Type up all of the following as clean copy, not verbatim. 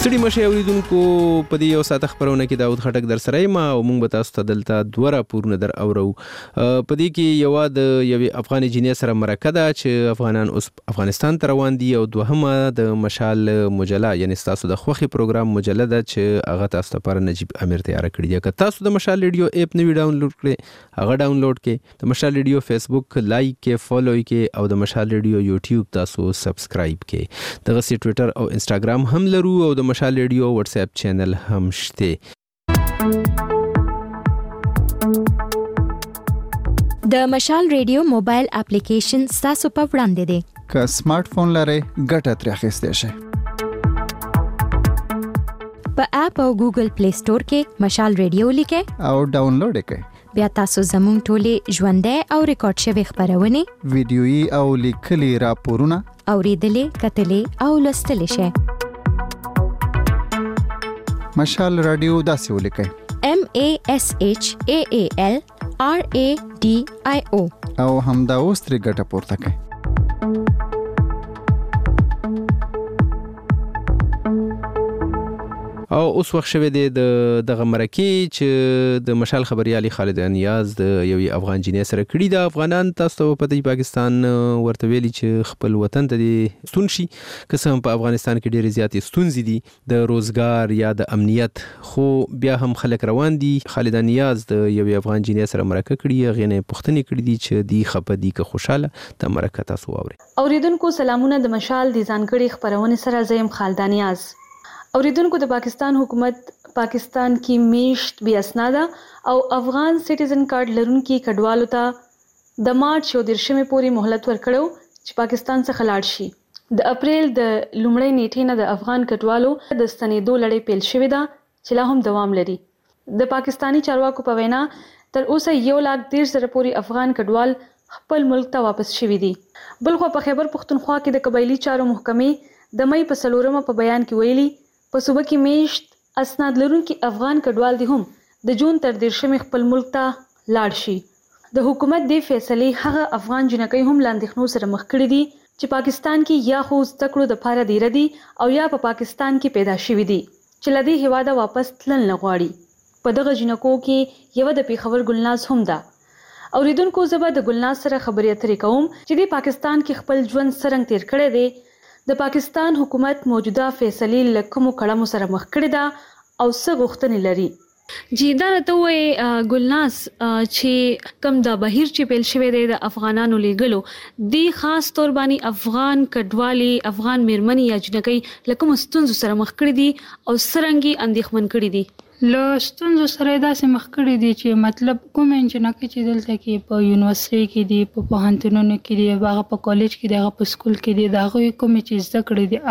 ستړي مشه اوریدونکو په دې یو ساعت خبرونه کې داود خټک در سره ما او موږ به تاسو ته دلته دوه راپورونه در اورو. په دې کې یو د یوې افغان جنې سره مرکه ده چې افغانان اوس افغانستان ته روان دي او دوهمه د مشال مجله یعنی تاسو د خوخي پروګرام مجله ده چې هغه تاسو لپاره نجیب امیر تیار کړی دی. که تاسو د مشال ریډیو اپ نوی ډاونلوډ کړئ هغه ډاونلوډ کړئ. د مشال ریډیو فیسبوک لایک کړئ فالو کړئ او د مشال ریډیو یوټیوب تاسو سبسکرایب کړئ. دغه سی ټوئیټر او انستګرام هم لرو او د مشال ریډیو واتس اپ چینل هم شته. د مشال ریډیو موبایل اپلیکیشن تاسو په وړاندې دی. که سمارټ فون لرئ ګټه ترې اخیستی شئ. په اپ او ګوګل پلی سٹور کې مشال ریډیو لیکئ او ډاونلوډ کړئ. بیا تاسو زموږ ټولې ژوندۍ او ریکارډ شوي خبرونه ویډیويي او لیکلي راپورونه اوریدلې کتلې او لوستلې شئ. مشال رادیو داسې ولیکئ MASHAALRADIO او همدا اوس ترې ګټه پورته کړئ. او اوس وخت شوه د دغه مرکه چې د مشال خبريالي خالد نیاز د یوې افغان جنې سره کړی د افغانان تاسو په دې پاکستان ورته ویلي چې خپل وطن ته ستون شي قسم په افغانستان کې ډېر زیات ستونزې دي د روزګار یا د امنیت خو بیا هم خلک روان دي. خالد نیاز د یوې افغان جنې سره مرکه کړی غینه پښتني کړی دي چې دی خپه دي که خوشاله د مرکه تاسو اوري. اوریدونکو سلامونه د مشال د ځانګړي خبرونه سره زیم خالد نیاز. اوریدونکو د پاکستان حکومت پاکستان کې میشت بیا اسناده او افغان سټیزن کارت لرونکي کډوالو ته د مارچ 14 پورې مهلت ورکړو چې پاکستان څخه لاړ شي. د اپریل د لومړۍ نیټې نه د افغان کډوالو د ستنېدو لړۍ پیل شوې ده چې لا هم دوام لري. د پاکستانی چارواکو په وینا تر اوسه 1,13,000 پورې افغان کډوال خپل ملک ته واپس شوي دي. بلخو په خیبر پختونخوا کې د قبایلی چارو محکمې د مې په 4 په بیان کې ویلي په صوبه کې میشت اسناد لرونکي افغان کډوال دي هم د جون تر 13 خپل ملک ته لاړ شي. د حکومت د فیصلې هغه افغان جنکۍ هم لاندېخنو سره مخ کړي دي چې پاکستان کې یا خو زده کړو د پاره دی ردي او یا په پاکستان کې پیدا شوي دي چې لدی هواده واپس تلل نه غواړي. په دغه جنکو کې یو د پیښور ګلناز هم ده. اوریدونکو زبا د ګلناز سره خبرې اترې کوم چې د پاکستان کې خپل ژوند څنګه تیر کړی دی. د پاکستان حکومت موجوده فیصلې لکمو کړمو سره مخ کړی دا او څه غوښتنې لري. جی دا ته وې ګلناز چې کم د بهیر چې پیل شوی دی د افغانانو لیګلو دی خاص تور باندې افغان کډوالي افغان میرمنې یا جنکۍ لکه مستونزو سره مخ کړی دي او سرنګي اندېښمن کړی دي. له ستونزو سره داسې مخ کړي دي چې مطلب کوم انجنکه چې دلته کې په یونیورسيټي کې دي په پوهنتونونو کې دي هغه په کالج کې دي هغه په سکول کې دي دا هغه کوم چې زده کړې دي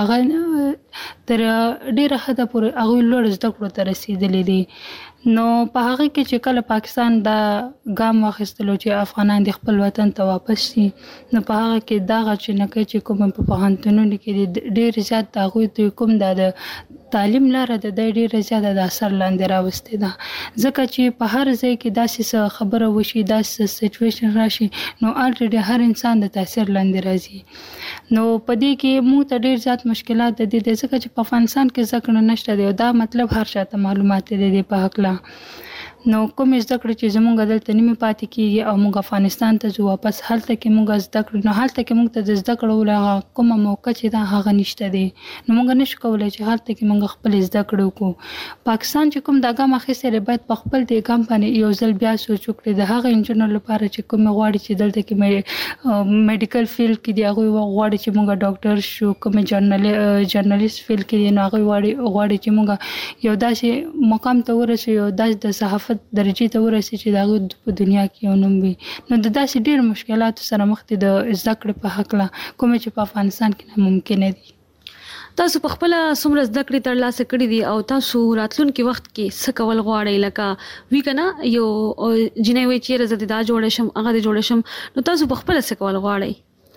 هغه تر ډیره حد پورې هغه لوړ زده کړو ته رسیدلې دي. نو په هغه کې چې کله پاکستان دا ګام واخیستلو چې افغانان د خپل وطن ته واپس شي نو په هغه کې دا چې چې کوم په پوهنتونونو کې ډېر زیات دا غوي کوم د تعلیم لاره د ډېر زیات د اثر لاندې راوستي ده ځکه چې په هر ځای کې داسې خبره وشي داسې سچويشن راشي نو الریډي هر انسان د تاثیر لاندې راځي. نو په دې کې موږ ته ډېر زیات مشکلات دي ځکه چې په افغانستان کې ځکه نشته دی دا مطلب هر چاته معلومات دي په حق نو کوم زده کړې چې زموږ دلته نیمه پاتې کیږي او موږ افغانستان ته ځو واپس هلته کې موږ زده کړو نو هلته کې موږ ته د زده کړو لغه کومه موقع چې دا هغه نشته دی نو موږ نشو کولای چې هلته کې موږ خپل زده کړو کو. پاکستان چې کوم دا ګام اخیستل باید په خپل د ګام باندې یو ځل بیا سوچ وکړي د هغه انجنیر لپاره چې کوم غواړي چې دلته کې میډیکل فیلډ کې دی هغه غواړي چې موږ ډاکټر شو کوم جرنالیست فیلډ کې دی نو هغه غواړي چې موږ یو داسې مقام ته ورسېږو یو داسې صحافت درجه ته ورسېږي چې دا په دنیا کې یو نوم وي. نو د داسې ډېر مشکلات سره مخ دي د زده کړې په حق لا کوم چې په افغانستان کې ممکن دي. تاسو په خپل څومره زده کړې ترلاسه کړې دي او تاسو راتلونکي وخت کې څه کول غواړئ لکه وی کنه یو جنې وی چې زه دا جوړ شم هغه جوړ شم نو تاسو په خپل څه کول غواړئ؟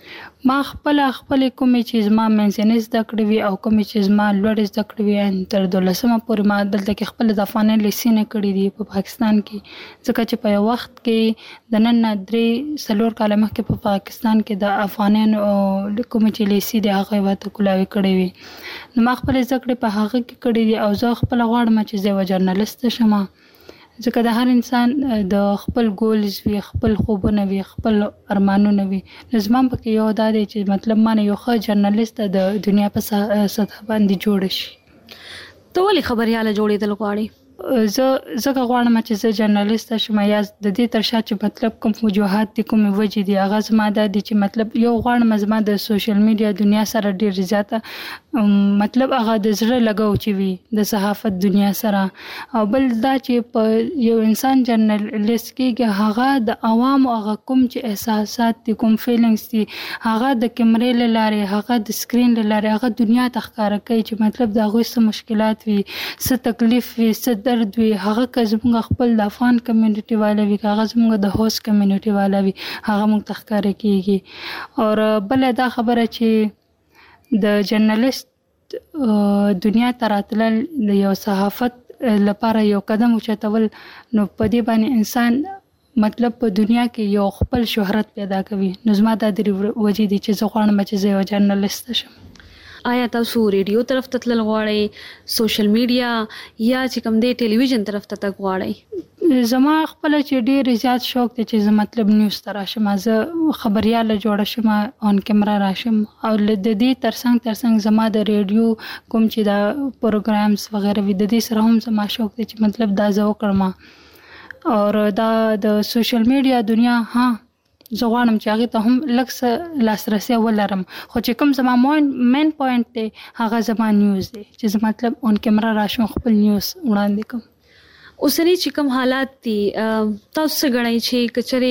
ما خپل کومې چې زما منځنۍ زده کړې وي او کومې چې زما لوړې زده کړې وي تر 12مه پورې ما دلته کې خپل د افغانۍ لیسینه کړې دي په پاکستان کې، ځکه چې په یو وخت کې د نن نه 3-4 کاله مخکې په پاکستان کې د افغانانو کومې چې لیسي دي هغه ورته کولاوي کړې وي. نو ما خپل زده کړې په هغه کې کړې دي او زه خپل غواړم چې زه یو جرنالست شم، ځکه د هر انسان د خپل ګولز وي، خپل خوبونه وي، خپل ارمانونه وي. نو زما پکې یو دا دی چې مطلب ما یو ښه جرنالست د دنیا په سطح باندې جوړ شي. ته ولې خبرياله جوړېدل غواړې؟ زه غواړم چې زه جرنالست شم، یا د دې تر شا چې مطلب کوم وجوهات دي، کوم وجې دي، هغه زما دا دي چې مطلب یو غواړم زما د سوشل میډیا دنیا سره ډېر زیاته مطلب هغه د زړه لګاو چې وي د صحافت دنیا سره، او بل دا چې په یو انسان جرنالست کېږي هغه د عوامو هغه کوم چې احساسات دي، کوم فیلینګز دي، هغه د کیمرې له لارې، هغه د سکرین له لارې هغه دنیا ته ښکاره کوي چې مطلب د هغوی څه مشکلات وي، څه تکلیف وي، څه درد وي. هغه که زموږ خپل د افغان کمیونټي والا وي، که هغه زموږ د هوست کمیونټي والا وي، هغه موږ ته ښکاره کېږي. او بله دا خبره چې د جرنالست دنیا ته راتلل د یو صحافت لپاره یو قدم اوچتول، نو په دې باندې انسان مطلب په دنیا کې یو خپل شهرت پیدا کوي. نو زما دا د وجې دي چې زه غواړم چې زه یو جرنالست شم. آیا تاسو ریډیو طرف ته تلل غواړئ، سوشل میډیا، یا چې کوم دی ټلویزیون طرف ته تګ غواړئ؟ زما خپل چې ډېر زیات شوق دی چې زه مطلب نیوز ته راشم، زه خبریاله جوړه شم، آن کیمرا راشم، او د دې ترڅنګ زما د ریډیو کوم چې دا پروګرامز وغیره وي د دې سره هم زما شوق دی چې مطلب دا زه وکړم. او دا د سوشل میډیا دنیا زه غواړم چې هغې ته هم لږ څه لاسرسی ولرم، خو چې کوم زما مین پوینټ دی هغه زما نیوز دی چې زه مطلب اون کیمرا راشم خپل نیوز وړاندې کوم. اوسنی چې کوم حالات دي تاسو څه ګڼئ چې که چېرې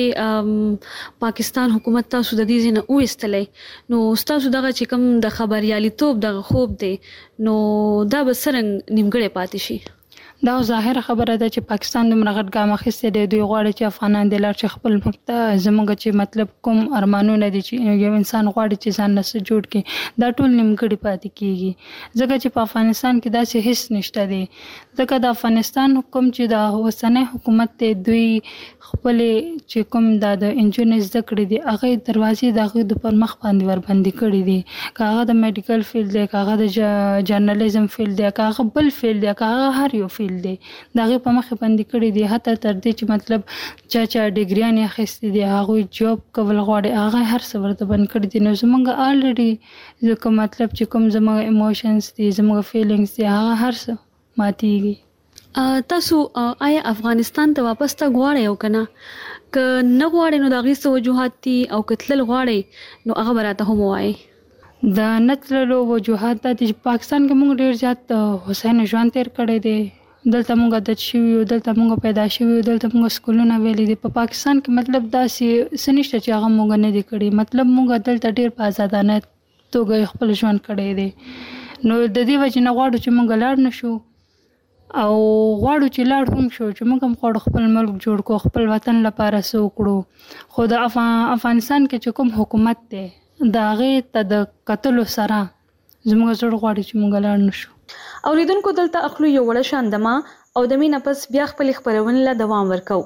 پاکستان حکومت تاسو د دې ځای نه وایستلی، نو ستاسو دغه چې کوم د خبریالیتوب دغه خوب دی نو دا به څرنګه نیمګړی پاتې شي؟ دا ظاهره خبره ده چې پاکستان دومره غټ ګام اخیستی دی، دوی غواړي چې افغانان د لاړ شي خپل ملک ته. زموږ چې مطلب کوم ارمانونه دي چې یو انسان غواړي چې ځان له څه جوړ کړي، دا ټول نیمګړي پاتې کېږي، ځکه چې په افغانستان کې داسې هیڅ نشته دی. ځکه د افغانستان حکم چې د اوسنی حکومت دی، دوی خپلې چې کوم دا د انجونې زده کړې دي هغې دروازې د هغوی د پر مخ باندې وربندې کړي دي، که هغه د میډیکل فیلډ دی، که هغه د جرنالیزم فیلډ دی، که هغه بل فیلډ دی، که هغه هر یو فیلډ دی، د هغې په مخې باندې کړي دي. حتی تر دې چې مطلب چا ډګریانې اخیستې دي، هغوی جاب کول غواړي، هغه هر څه ورته بند کړي دي. نو زموږ آلریډي ځکه مطلب چې کوم زموږ ایموشنز دي، زموږ فیلینګز دي، هغه هر څه ماتېږي. تاسو آیا افغانستان ته واپس تګ غواړئ او که نه؟ که نه غواړئ نو د هغې څه وجوهات دي، او که تلل غواړئ نو هغه به راته هم ووایئ. د نه تللو وجوهات دا دي چې پاکستان کې موږ ډېر زیات هوساینه ژوند تېر کړی دی، دلته موږ عادت شوي یو، دلته موږ پیدا شوي یو، دلته موږ سکولونه ویلي دي. په پاکستان کې مطلب داسې څه نشته چې هغه موږ نه دي کړي، مطلب موږ دلته ډېر په ازادانه توګه خپل ژوند کړی دی. نو د دې وجې نه غواړو چې موږ لاړ نه شو، او غواړو چې لاړ هم شو چې موږ هم غواړو خپل ملک جوړ کړو، خپل وطن لپاره څه وکړو. خو د افغانستان کې چې کوم حکومت دی د هغې ته د کتلو سره زموږ زړه غواړي چې موږ لاړ نه شو. اوریدونکو دلته اخلو یو وړه شاندمه او د مینه پس بیا خپلې خپرونې له دوام ورکوو.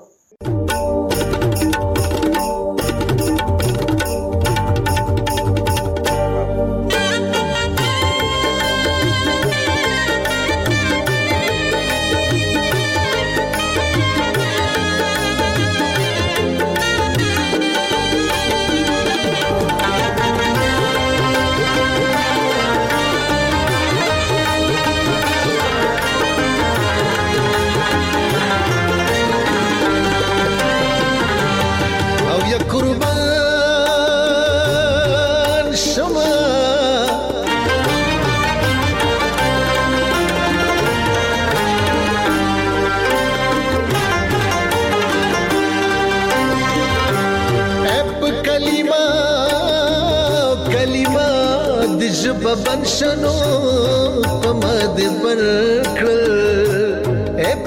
بن شنو پمد برکل اپ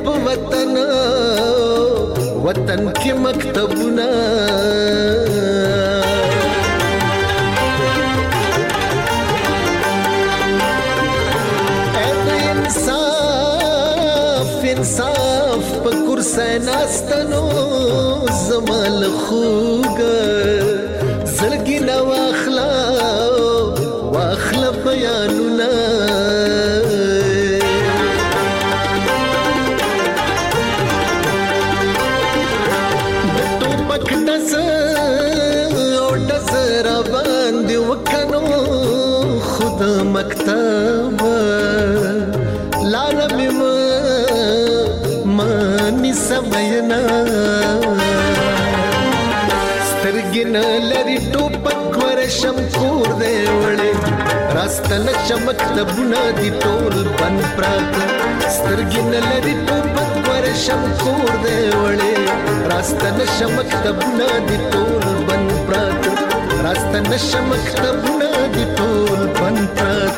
وطن کی مکتبنا ناستنو زمال خوګ زړګي نو واخلا بیانونه مکتب لارم مانی سمینا سترګن لري ټوپک ورشم کور دی وړي راستنه چمکتبونه دي ټول بن پرات سترګن لري ټوپک ورشم کور دی وړي راستنه چمکتبونه دي ټول بن پرات راستنه چمکتبونه دي ټول بن پرات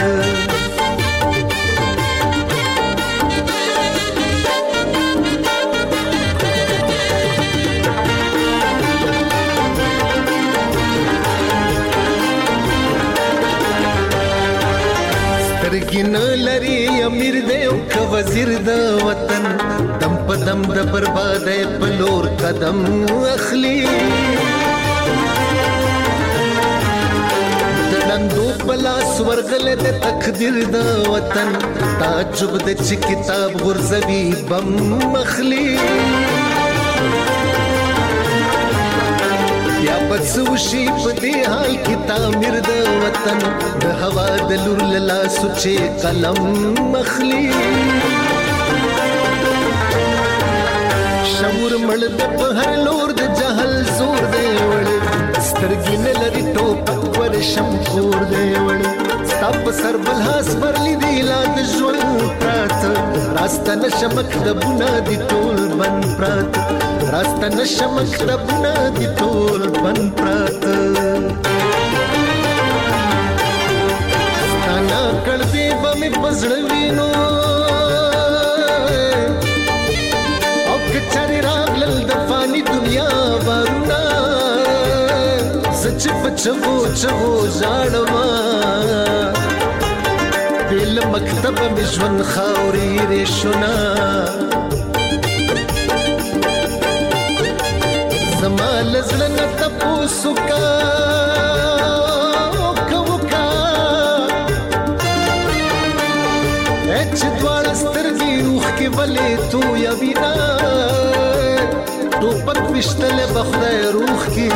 سترګین لري امیر دی او ک وزیر د وطن دم په دم د بربادۍ په لور قدم اخلي دندو پلاس ورغله د تقدیر د وطن تعجب د چې کتاب غرزوي بم مخلي یا بس وشي په دې حال کې تعمیر د وطن د هوا د لور لا سوچې قلم مخلي شعور مړ د په هر لور د جهل زور دی وړي سترګې نه لري ټوپک ورشم کور دی وړي ستا په سر بل هاس برلی دی لا د ژوند پرات راستنه چمکتبونه دي ټول بن پرات راستنه چمکتبونه دي ټول بن پرات ستانا کړدې به مې په زړه وینو او که چارې راغلل د فاني دنیا بارونه سچ پچو چو ژړما بل مکتب مې ژوند خاورې ریشونه زما لزړه نه تپوسو کا چې دواړه سترګې روح کې ولې تو یا وینا ټوپک وشتلې به خدای روح کې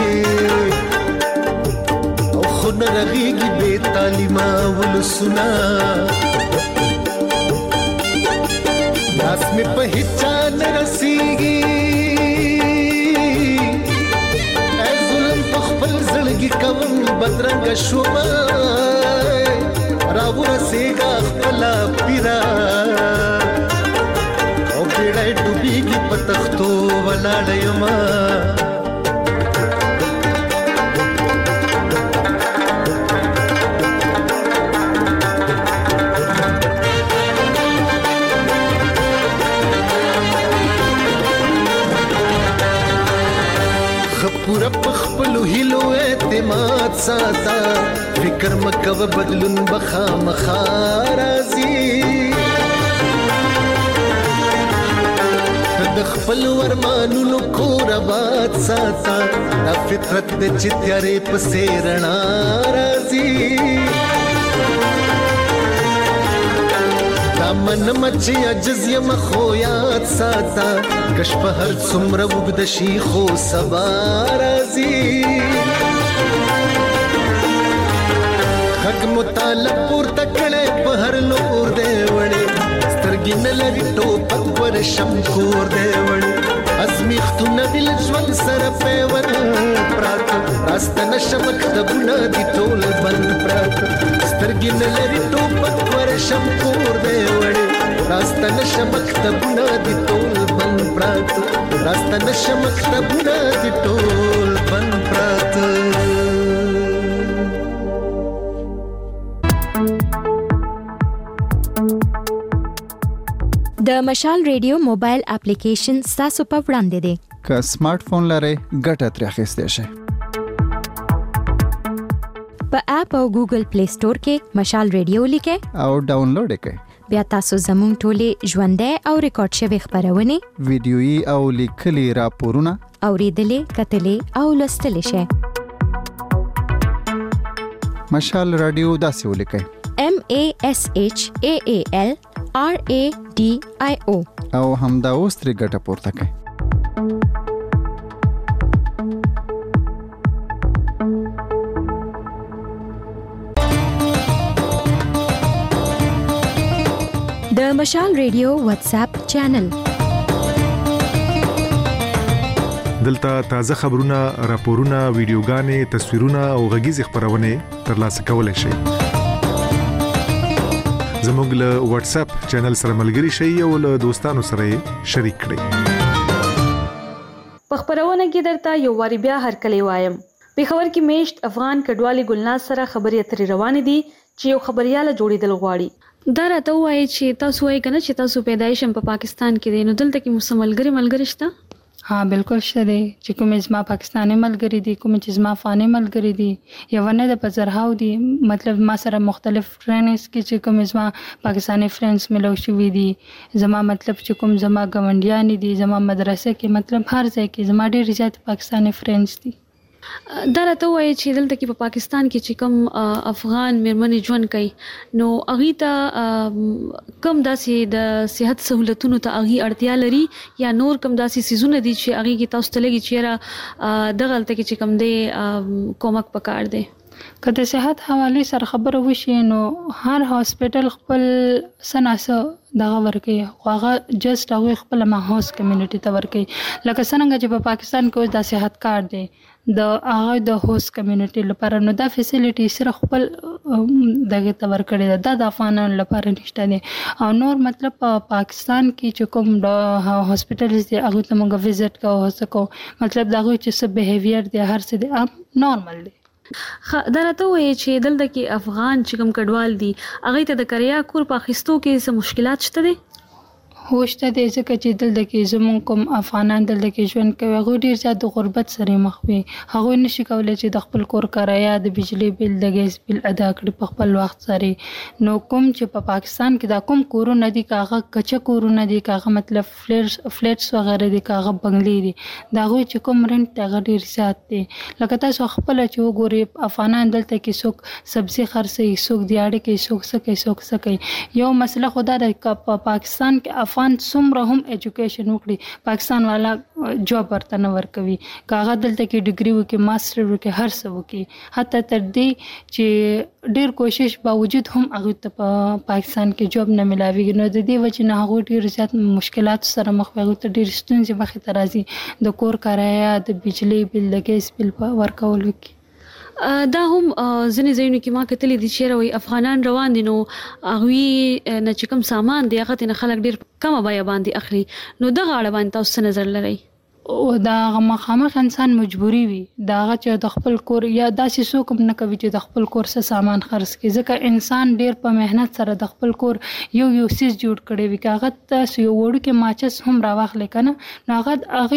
او خو نه رغېږي بې تعلیمه ولسونه لاس مې په هیچا نه رسېږي ای ظلم په خپل زړګي کوم بدرنګه شومه راورسېږه خپله پیره او بیړی ډوبېږي په تختو ولاړه یمه پورا پخپلو هیلو اعتماد ساتا فکر مکو بدلون بخامخا راځي د خپل ورمانونو کور آباد ساتا دا فطرت د چې تیارې پسې رڼا راځي من مچ عجز یم خو یاد ساتا کش په هر څومره وګد شي خو سبا راځي حق مطالب پورته کړي په هر لور دی وړي سترګې نه لري ټوپک ورشم کور دی وړي ازمیختونه دل ژوند سره پیور پرات راستنه چمکتبونه دي ټول بن پرات سترګې نه لري ټوپک ورشم کور دی وړي راستنه چمکتبونه دي ټول بن پرات راستنه چمکتبونه دي ټول بن پرات د مشال ریډیو موبایل اپلیکیشن ستاسو په وړاندې دی که سمارټ فون لرئ ګټه ترې اخیستی شئ په اپ او ګوګل پلی سٹور کې مشال ریډیو لیکئ او ډاونلوډ یې کړئ بیا تاسو زموږ ټولې ژوندۍ او ریکارډ شوی خبرونه ویډیويي او لیکلي راپورونه اوریدلې کتلې او لوستلې شئ. مشال رادیو داسې ولیکئ: MASHAALRADIO او همدا اوس ترې ګټه پورته کړئ. د مشال ریډیو واتس اپ چینل دلته تازه خبرونه، راپورونه، ویډیوګانې، تصویرونه او غږیز خبرونه ترلاسه کولای شئ. زموږ له واتس اپ چینل سره ملګري شئ او له دوستانو سره شریک کړئ. په خبرونه کې درته یو واری بیا هرکلی وایم. پیښور کې میشت افغان کډوالي ګلناز سره خبرې اترې روانې دي چې یو خبرياله جوړیدل غواړي. دا راته وایي چې تاسو وایي کنه چې تاسو پیدایش په پاکستان کې دي، نو دلته کې ملګری شته؟ ها بالکل شته چې کوم زما پاکستاني ملګری دي، کوم چې زما افغاني ملګری دي، یو نه د پزرهاو دي. مطلب ما سره مختلف فرندز کې چې کوم زما پاکستاني فرندز ملو شوي دي، زما مطلب چې کوم زما ګاونډیان دي، زما مدرسې کې مطلب هر ځای کې زما ډېر زیات پاکستاني فرندز دي. دا راته وایي چې دلته کې په پاکستان کې چې کوم افغان میرمنې ژوند کوي، نو هغه ته کم داسې د صحت سہولتونو ته هغه اړتیا لري یا نور کم داسې سيزونه دي چې هغه کې تاسو ته لګي چې دغه غلطه کې چې کم دی کومک پکار دی. که د صحت حواله سره خبره وشي نو هر هاسپټل خپل سناسه دغه ورکي، هغه جست هغه خپل ماحوس کمیونټي ته ورکي. لکه څنګه چې په پاکستان کې د صحت کارت دی د هغه د هوست کمیونټي لپاره، نو دا فیسیلیټي سره خپل دغه ته ورکړي دا د افغانانو لپاره نشته دي. او نور مطلب په پاکستان کې چې کوم د هاسپټلز دی هغه ته موږ وزټ کوو، مطلب دغه چې څه بیهیویر دی هر څه دی نورمال دی. دا راته وایي چې دلته کې افغان چې کوم کډوال دي هغه ته د کریا کور په اخیستو کې څه مشکلات شته دي؟ هوشته دې ځکه چې دلته کې زموږ کوم افغانان دلته کې ژوند کوي هغه ډیر زیات د غربت سره مخ وي. هغه نشي کولای چې د خپل کور کرایه، د بجلی بل، د ګیس بل ادا کړي په خپل وخت سره. نو کوم چې په پاکستان کې دا کوم کورونه دي کاغه کچا کورونه دي کاغه مطلب فلیټس وغیرہ دي کاغه بنگلې دي، دا غوي چې کوم رنت هغه ډیر زیات دي. لکه تاسو خپل چې وګورئ افغانان دلته کې څوک سبزي خرڅي، څوک دیاړه کې، څوک سکه. یو مسله خدا د پاکستان کې افغان څومره هم ایجوکیشن وکړي پاکستان والا جاب ورته نه ورکوي. کاغه دلته کې ډیګري وکي، ماستر وکي، هر څه وکي، حتی تر دې چې ډیر کوشش باوجود هم هغه ته په پاکستان کې جاب نه ملاويږي. نو د دې وجه نه هغه ډیر زیات مشکلات سره مخ وي، ته ډیر ستونزې مخې ته راځي د کور کرایه، د بجلی بل، د ګیس بل ورکول وکي. دا هم ځنې ځایونو کې ما کتلې دي چې راوي افغانان روان دي، نو هغه نه چې کوم سامان دی هغه ته خلک ډیر کم بیا باندې اخلي. نو دغه اړه باندې تاسو نظر لرئ؟ او دا مخامخ انسان مجبوری وي دا چې د خپل کور یا داسې څوک نه کوي چې د خپل کور څخه سامان خرڅ کړي، ځکه انسان ډیر په مهنت سره د خپل کور یو سیس جوړ کړي وي. کاغذ تاسو یو وړو کې ماچس هم راوخلې کنه، نو هغه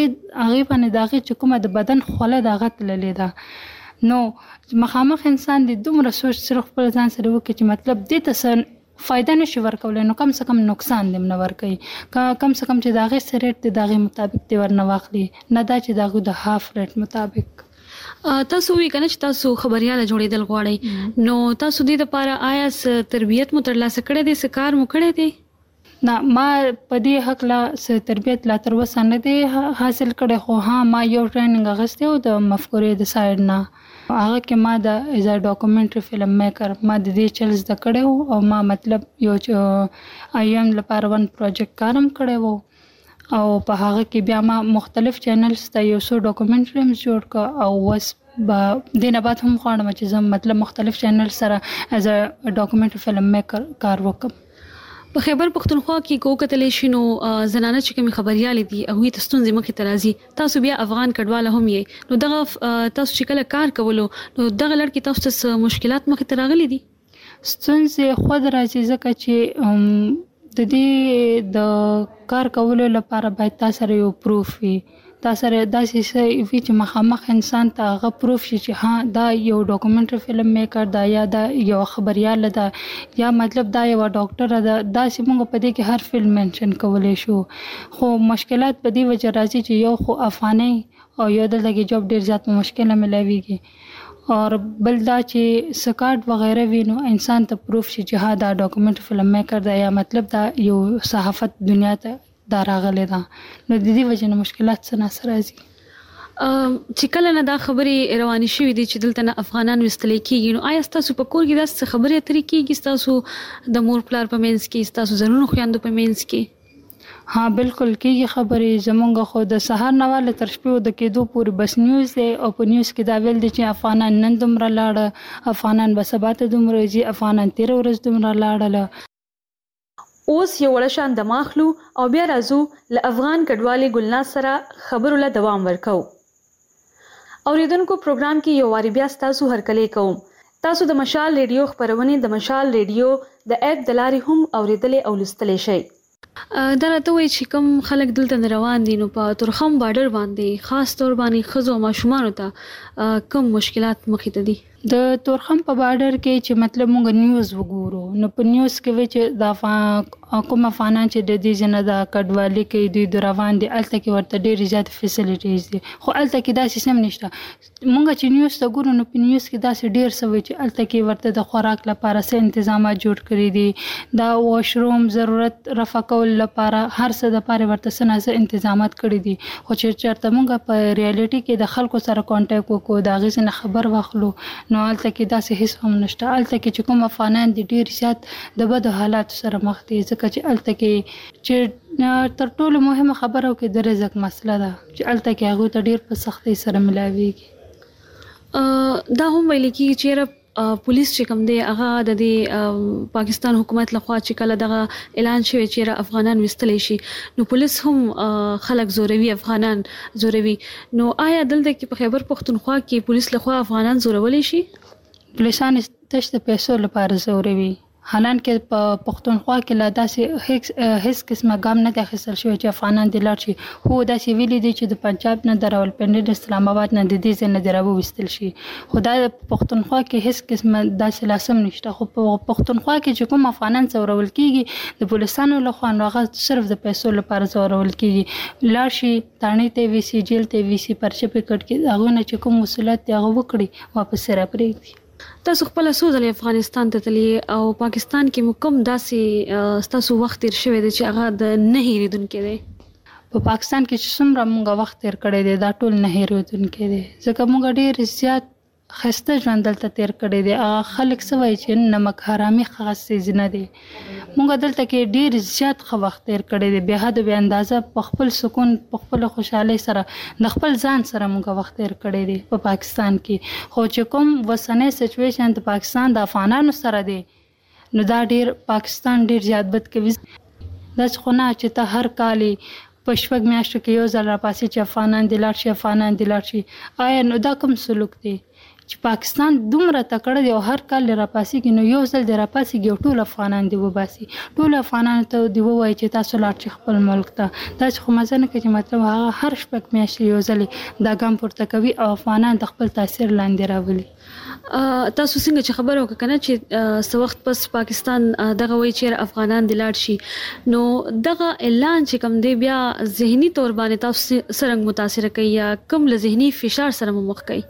باندې داغه چې کومه د بدن خوله داغه تللې ده. نو مخامخ انسان د دومره سوچ سره خپل ځان سره وکړي چې مطلب دې ته فائدہ نشي ورکولای، نو کم سے کم نقصان دې نه ورکړي. کم سے کم چې داغه سریټ داغه مطابق دی ورنه واخلي، نه دا چې داغه د هاف ریټ مطابق. تاسو وی کنه چې تاسو خبرياله جوړېدل غواړئ، نو تاسو دې لپاره آیا تربيت مو ترلاسه کړې دي، سکار مو کړې دي؟ نه، ما په دې حق لا تربيت لا تر وسه نه دی حاصل کړې، خو ها ما یو ټریننګ غوښته او د مفکورې د سایډ نه هغه کې ما د از ا ډاکومنټري فلم میکر ما د دې چلز د کړو او ما مطلب یو ایم لپاره ون پروجیکټ کارم کړو او په هغه کې بیا ما مختلف چینلز ته یو څو ډاکومنټریز جوړ کړ او وس دینه بعد هم غواړم چې زم مطلب مختلف چینل سره از ا ډاکومنټري فلم میکر کار وکم. په خیبر پختونخوا کې کوکتلې شنو زنانه چې کوم خبريالې دي هغه ته ستونزې مخې ته راځي. تاسو بیا افغان کډواله هم یې، نو دغه تاسو چې کله کار کولو نو دغه لړ کې تاسو ته مشکلات مخې ته راغلي دي؟ ستونزې خود راځي ځکه چې د دې د کار کولو لپاره باید تاسو سره یو پروف وي، دا سره داسې څه وي چې مخامخ انسان ته هغه پروف شي چې ها دا یو ډاکومنټري فلم میکر دا یا دا یو خبريال ده یا مطلب دا یو ډاکټر ده. داسې موږ په دې کې هر فلم منشن کولی شو. خو مشکلات په دې وجه راځي چې یو خو افغاني او یو دلته کې جوب ډیر زیات مشکله ملاويږي او بل دا چې سکاټ وغیرہ وینو انسان ته پروف شي چې ها دا ډاکومنټري فلم میکر ده یا مطلب دا یو صحافت دنیا ته دا راغلی ده. نو د دې وجه نه مشکلات څه نه راځي. چې کله نه دا خبرې روانې شوې دي چې دلته نه افغانان وستل کېږي نو آیا تاسو په کور کې داسې خبرې اترې کېږي تاسو د مور پلار په منځ کې تاسو زرونو خويندو په منځ کې؟ ها بالکل کېږي خبرې. زمونږ خو د سهار نه واله تر شپې د کېدو پورې بس نیوز دی او په نیوز کې دا ویل دي چې افغانان نن دومره لاړه افغانان به سبا ته دومره ځي افغانان 13 ورځې دومره لاړله. اوس یو وړشان د ماخلو او بیا راځو له افغان کډوالي ګلناز سره خبرو له دوام ورکو. اوریدونکو پروګرام کې یو واری بیا تاسو هرکلی کوم. تاسو د مشال ریډیو خبرونه د مشال ریډیو د اپ د لارې هم اوریدلې او لستلې شئ. دا راته وایي چې کوم خلک دلته روان دي نو په تورخم بارډر باندې خاص تور باندې ښځو او ماشومانو ته کوم مشکلات مخې ته دي؟ د تورخم په بارډر کې چې مطلب موږ نیوز وګورو نو په نیوز کې وی چې د کوم افغانان چې د دې جن د کډوالي کې دوی د روان دي الته کې ورته ډېر زیات فیسیلیټیز دي خو الته کې دا سیستم نشته. موږ چې نیوز ته ګورو نو په نیوز کې دا ډېر څه وی چې الته کې ورته د خوراک لپاره څه تنظیمات جوړ کړی دي دا واشروم ضرورت رفع کول لپاره هر څه د لپاره ورته څه تنظیمات کړی دي خو چې چرته موږ په ریالټي کې د خلکو سره کانټیکټ وکړو دا غوښنه خبر واخلو نو الته کې داسې هیڅ هم نشته. الته کې چې کوم افغانان دي ډیر زیات د بد حالات سره مخ دي ځکه چې الته کې چې تر ټولو مهمه خبره او کې د رزق مسله ده چې الته کې هغه ته ډیر په سختۍ سره ملاويږي. دا هم ویل کېږي چې پولیس چې کوم دی هغه د دې پاکستان حکومت لخوا چې کله دغه اعلان شوی چې افغانان وستلی شي نو پولیس هم خلک زوروي افغانان زوروي. نو آیا دلته کې په خیبر پختونخوا کې پولیس لخوا افغانان زورولي شي؟ پولیسان تشت پیسو لپاره زوروي حالانکه په پختونخوا کې لا داسې هیڅ قسمه ګام نه د اخیستل شوی چې افغانان د لاړ شي. هو داسې ویلي دي چې د پنجاب نه د راولپنډي د اسلام آباد نه د دې ځای نه راوویستل شي خو دا پختونخوا کې هیڅ قسمه داسې لاسم نشته. خو په پختونخوا کې چې کوم افغانان زورول کېږي د پولیسانو لخوا نو هغه صرف د پیسو لپاره زورول کېږي. لاړ شي تانې ته وی سي جیل ته وی سي پرچه پکټ کې هغه نه چې کوم وصولت دی هغه وکړي واپس را پرېږدي. تاسو خپل سوزل افغانستان ته تللی او پاکستان کې مکم داسې تاسو وخت تیر شوی دی چې هغه د نه هېریدونکو دی؟ په پاکستان کې چې څومره موږ وخت تیر کړی دی دا ټول نه هېریدونکو دی ځکه موږ ډېر زیات خسته ژوند دلته تیر کړی دی. خلک څه وایي چې نمک حرامي خاص څیز نه دی. موږ دلته کې ډېر زیات وخت تیر کړی دی بې حد بې اندازه په خپل سکون په خپل خوشحالۍ سره د خپل ځان سره موږ وخت تیر کړی دی په پاکستان کې. خو چې کوم وسنۍ سچویشن د پاکستان د افغانانو سره دی نو دا ډېر پاکستان ډېر زیات بد کوي. دا خو نه چې ته هر کال په شپږ میاشتو کې یو ځل راپاسې چې افغانان دې لاړ شي افغانان دې لاړ شي. آیا نو دا کوم سلوک دی چې پاکستان دومره تکړه دی او هر کال راپاسېږي نو یو ځل دی راپاسېږي او ټول افغانان دی وباسي ټول افغانانو ته دی ووایي چې تاسو لاړ شئ خپل ملک ته. داسې خو مزه نه کوي چې مطلب هغه هر شپږ میاشتې یو ځل دا ګام پورته کوي او افغانان د خپل تاثیر لاندې راولي. تاسو څنګه چې خبره وکړه کنه چې څه وخت پس پاکستان دغه وایي چې افغانان د لاړ شي نو دغه اعلان چې کوم دی بیا ذهني تور باندې تاسو څنګه متاثر کوي یا کوم له ذهني فشار سره مخ کوي؟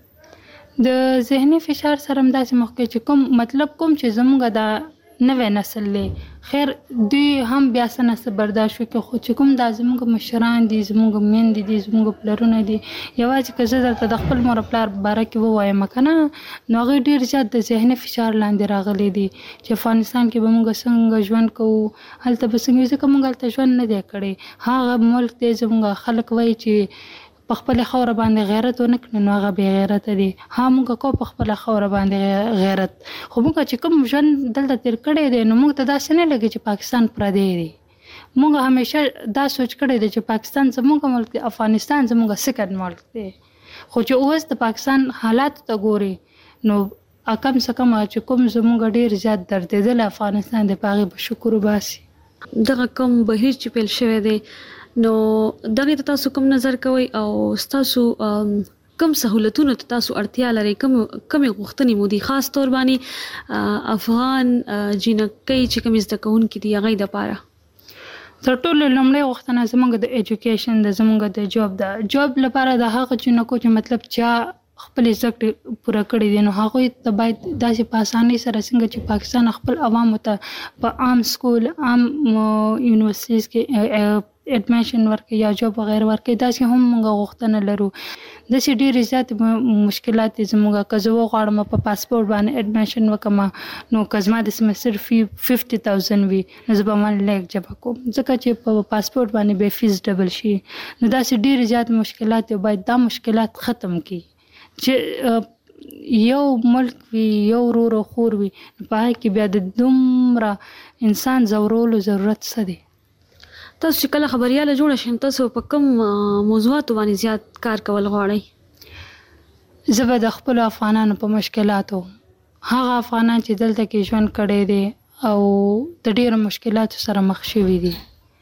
د ذهني فشار سره هم داسې مخ کوي چې کوم مطلب کوم چې زموږ د نوې نسل دی خیر دوی هم بیا څه نه برداشت وکړي خو چې کوم دا زموږ مشران دي زموږ میندې دي زموږ پلرونه دي یوازې که زه درته د خپل مور پلار باره کې ووایم که نه نو هغوی ډېر زیات د ذهني فشار لاندې راغلي دي چې افغانستان کې به موږ څنګه ژوند کوو هلته به څنګه ځکه موږ هلته ژوند نه دی کړی. هغه ملک دی زموږ خلک وایي چې په خپل خوره باندې غیرت ونه کړي نو هغه بې غیرته دي. ها موږ کو په خپل خوره باندې غیرت خو موږ چې کوم ژوند دلته تیر کړی دی نو موږ ته داسې نه لګي چې پاکستان پردی دی. موږ همیشه دا سوچ کړی دی چې پاکستان زموږ ملک دی افغانستان زموږ سکند ملک دی. خو چې اوس د پاکستان حالات ته ګوري نو کم څه کم چې کوم زموږ ډېر زیات دردېدل افغانستان د پاغې په شکر وباسي. دغه کوم بهیر چې پیل شوی دی نو دغه ته تاسو کوم نظر کوئ او تاسو کم سہولتونو ته تاسو اړتیا لرئ کوم غوښتنې مو دي خاص تور باندې افغان جنکۍ چې کوم زده کوونکي دي هغه د لپاره؟ تر ټولو لومړی غوښتنه زموږ د ایجوکیشن د زموږ د جاب لپاره د هغه جنکو چې مطلب چا خپل زده کړې پوره کړې دي نو هغوی ته باید داسې په اسانۍ سره څنګه چې پاکستان خپل عوامو ته په عام سکول عام یونیورسټیز کې اډمیشن ورکړي یا جاب وغیره ورکړي داسې هم موږ غوښتنه لرو. داسې ډېرې زیاتې مشکلات دي زموږ که زه وغواړم په پاسپورټ باندې اډمیشن وکړم نو که زما د سمستر فی 50,000 وي نو زه به 1 لک جمع کوم ځکه چې په پاسپورټ باندې به فیس ډبل شي. نو داسې ډېرې زیات مشکلات دي باید دا مشکلات ختم کړي چې یو ملک وي یو ورور او خور وي په هغه کې بیا د دومره انسان زورولو ضرورت څه دی؟ تاسو چې کله خبرياله جوړ شئ تاسو په کوم موضوعاتو باندې زیات کار کول غواړئ؟ زه به د خپلو افغانانو په مشکلاتو هغه افغانان چې دلته کې ژوند کړی دی او د ډېرو مشکلاتو سره مخ شوي دي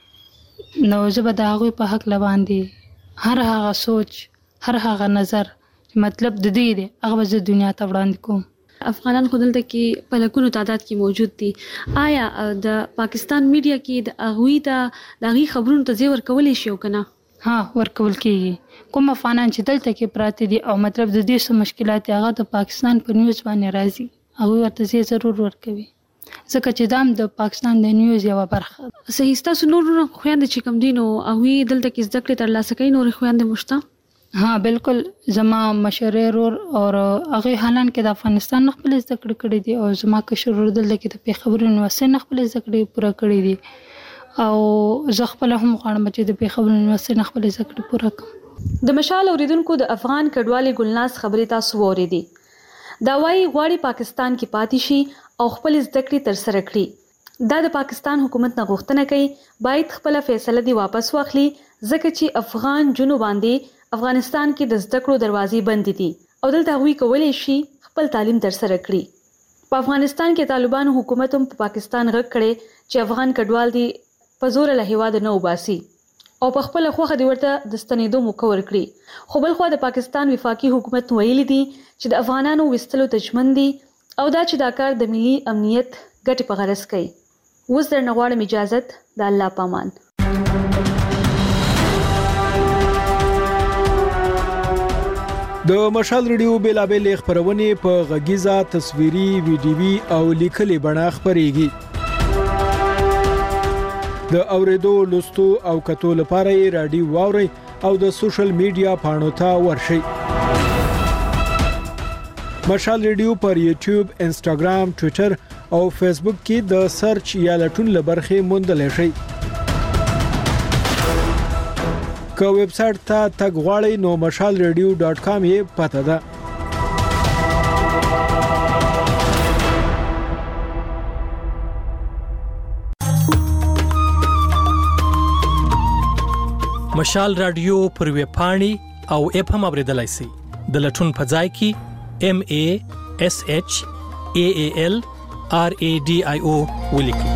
نو زه به د هغوی په حق باندې هر هغه سوچ هر هغه نظر مطلب د دې دی هغه به زه دنیا ته وړاندې کوم. افغانان خو دلته کې په لکونو تعداد کې موجود دي. آیا د پاکستان میډیا کې د هغوی ته د هغوی خبرونو ته ځای ورکولی شي او که نه؟ ها ورکول کېږي. کوم افغانان چې دلته کې پراته دي او مطلب د دې څه مشکلات دي هغه د پاکستان په نیوز باندې راځي هغوی ورته ځای ضرور ورکوي ځکه چې دا هم د پاکستان د نیوز یوه برخه ده. صحیح. ستاسو نور خویندې چې کوم دي نو هغوی دلته کې زده کړې ترلاسه کوي نورې خویندې مو شته؟ ها بالکل زما مشر ورور او هغه حالان کې د افغانستان نه خپل زده کړې کړې دي او زما کشر ورور دلته کې د پیښور یونیورسيټي نه خپل زده کړې پوره کړې دي او زه خپل هم غواړم چې د پیښور یونیورسيټي نه خپل زده کړې پوره کړم. د مشال اوریدونکو د افغان کډوالي ګلناز خبرې تاسو واوریدي. دا وايي غواړي پاکستان کې پاتې شي او خپل زده کړې تر سره کړي. دا د پاکستان حکومت نه غوښتنه کوي باید خپل فیصله دی واپس واخلي ځکه چې افغان جنو باندې افغانستان کې د زده کړو دروازې بندې دي او دلته هغوی کولی شي خپل تعلیم ترسره کړي. په افغانستان کې طالبانو حکومت هم په پاکستان غږ کړی چې افغان کډوال دي په زوره له هېواده نه وباسي او په خپله خوښه دې ورته د ستنېدو موقع ورکړي. خو بل خوا د پاکستان وفاقي حکومت ویلي دي چې د افغانانو ویستلو ته ژمن دي او دا چې دا کار د ملي امنیت ګټې په غرض کوي. اوس درنه غواړم اجازت د الله پامان. د مشال ریډیو بیلابېل خبرونه په غږیزه تصویري ویډیوي او لیکلي بڼه خبريږي. د اوریدو لوستو او کتو لپاره یې رادیو واوري او د سوشل میډیا پاڼو ته ورشئ. مشال ریډیو پر یوټیوب، انسټاګرام، ټوئیټر او فیسبوک کې د سرچ یا لټون لبرخه موندل شي. که ویب سټ ته تګ غواړئ نو mashalradio.com یې پته ده. مشال رادیو پر ویب پاڼې او اپ هم اوریدلای شئ. د لټون په ځای کې MASHALRADIO ولیکئ.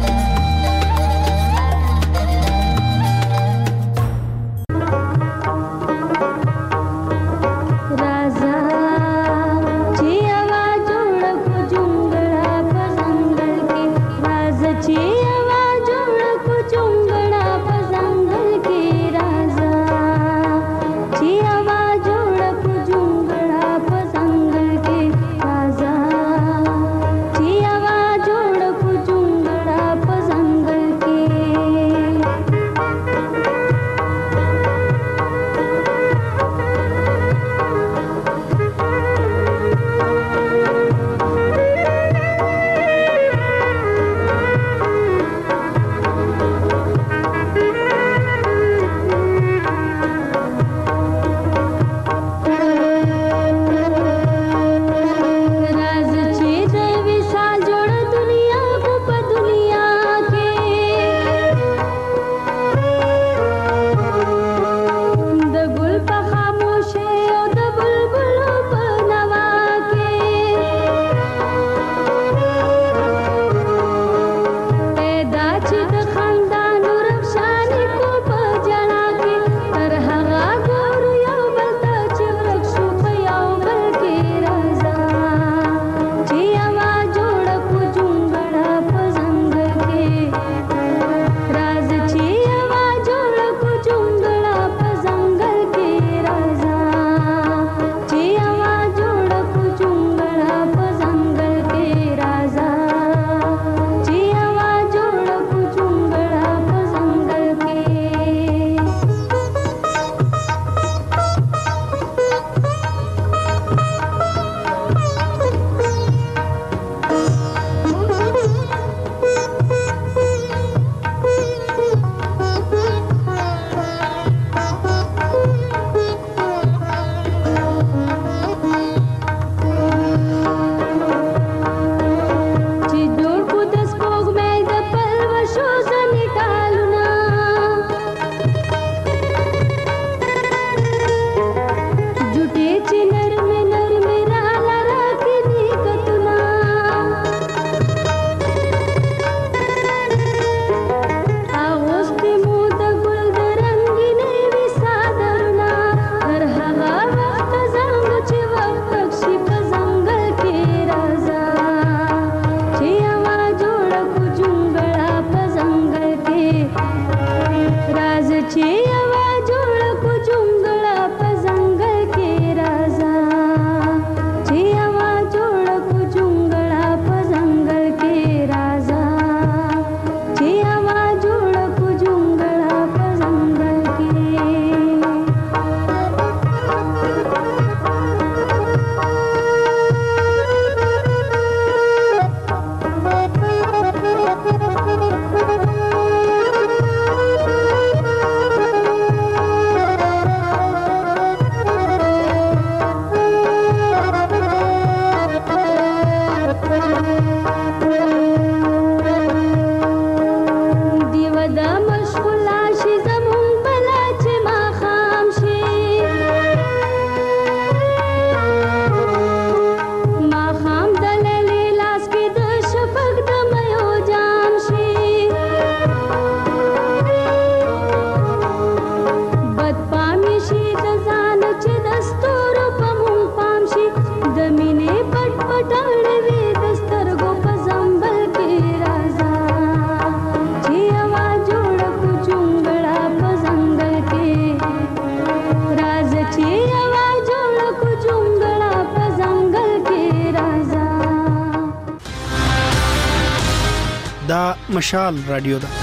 دا مشال رادیو ده.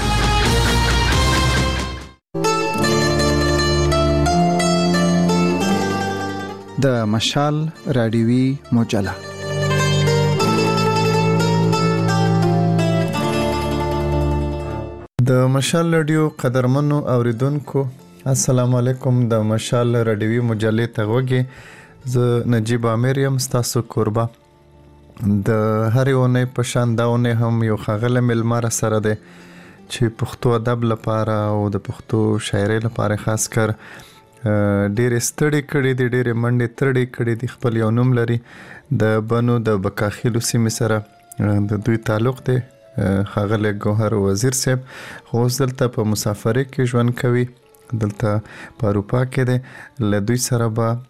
د مشال رادیوي مجله. د مشال رادیو قدرمنو اوریدونکو السلام علیکم. د مشال رادیوي مجلې ته وګورئ. زه نجیب عامر یم ستاسو کوربه. د هرې اونۍ په شان دا اونۍ هم یو ښاغلی میلمه سره دی چې پښتو ادب لپاره او د پښتو شاعرۍ لپاره خاص کر ډېرې ستړې کړې دي، ډېرې منډې ترړې کړې دي. خپل یو نوم لري، د بنو د بکاخیلو سیمې سره د دوی تعلق دی. ښاغلی ګوهر وزیر صاحب خو اوس دلته په مسافرۍ کې ژوند کوي، دلته په اروپا کې دی. له دوی سره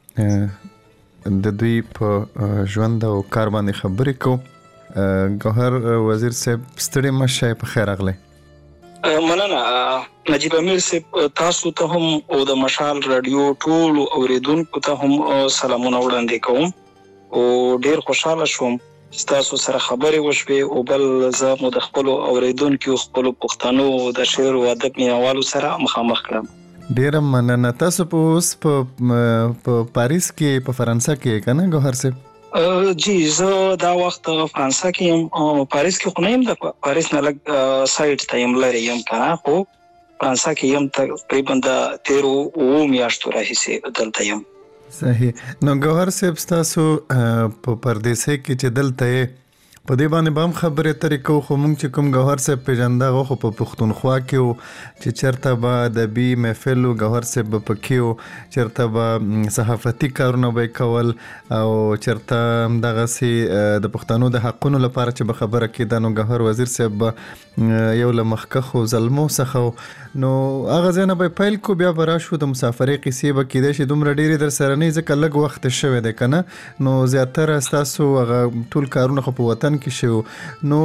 به د دوی په ژوند او کار باندې خبرې کوو. ګوهر وزیر صاحب ستړي مه شئ، په خیر راغلی. مننه نجیب امیر صاحب، تاسو ته هم او د مشال رادیو ټول اوریدونکو ته هم سلامونه وړاندې کوم او ډیر خوشاله شوم تاسو سره خبرې وشوي او بل زه مو د خپل اوریدونکو خپل پښتنو د شعر او ادب مینوالو سره مخامخ کړم. ډیر مننه. تاسو په اوس په پاریس کې په فرانسه کې کنه ګوهر صاحب؟ جی زه دا وخت فرانسه کې یم، پاریس کې خو نه یم، د پاریس نه لږ سایډ ته یم، لرې یم کنه، خو فرانسه کې یم تقریبا د 13 میاشتو راهیسې دلته یم. صحیح. نو ګوهر صاحب تاسو په پردیسۍ کې چې دلته یې په دې باندې به هم خبرې اترې کوو، خو موږ چې کوم ګوهر صاحب پیژنده هغه خو په پښتونخوا کې و چې چېرته به ادبي محفل و ګوهر صاحب به پکې و، چېرته به صحافتي کارونه به یې کول او چېرته همدغسې د پښتنو د حقونو لپاره چې به خبره کېده نو ګوهر وزیر صاحب به یو له مخکښو زلمو څخه و. نو هغه ځای نه به پیل کو، بیا به راشو د مسافرۍ قصې به کېدای شي دومره ډېرې در سره نه وي ځکه لږ وخت شوی دی که نه، نو زیاتره ستاسو هغه ټول کارونه خو په وطن کې شوي. نو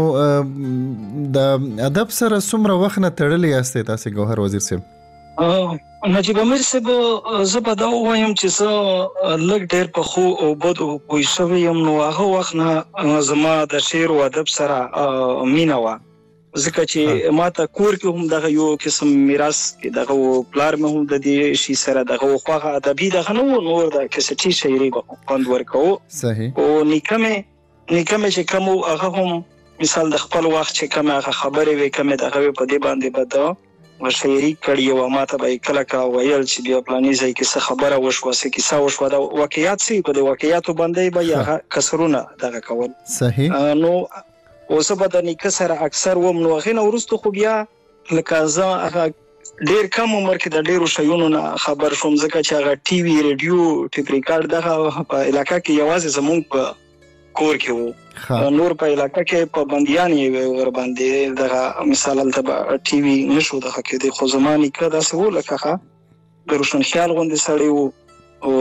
د ادب سره څومره وخت نه تړلی یاستئ تاسې ګوهر وزیر صاحب؟ نجیب امیر صاحب زه به دا ووایم چې زه لږ ډېر په ښو او بدو پوه شوی یم. نو هغه وخت نه زما د شعر او ادب سره مینه وه، ځکه چې ما ته کور کې هم دغه یو قسم میراث کې دغه پلار مې هم د دې شي سره دغه خواغه ادبي دغه نه و، نور د کیسټي شاعري به خوند ورکوو. صحیح. او نیکه مې چې کوم هغه هم مثال د خپل وخت چې کوم هغه خبرې وې کومې دغه په دې باندې به د شاعري کړې وه، ما ته به یې کله کله ویل چې بیا فلاني ځای کې څه خبره وشوه، څه کیسه وشوه، د واقعیات څه په دې واقعیاتو باندې به هغه کسرونه دغه کول. صحیح. نو اوس به د نیکه سره اکثر وم. نو هغې نه وروسته خو بیا لکه زه هغه ډېر کم عمر کې د ډېرو شیونو نه خبر شوم، ځکه چې هغه ټي وي ریډیو ټیپ ریکارډ دغه په علاقه کې یوازې زمونږ په کور کې و، نور په علاقه کې په بندیان یې ور باندې دغه مثال هلته به ټي وي نشو دغه کېدی. خو زما نیکه داسې و لکه د روشنخیال غوندې سړی و او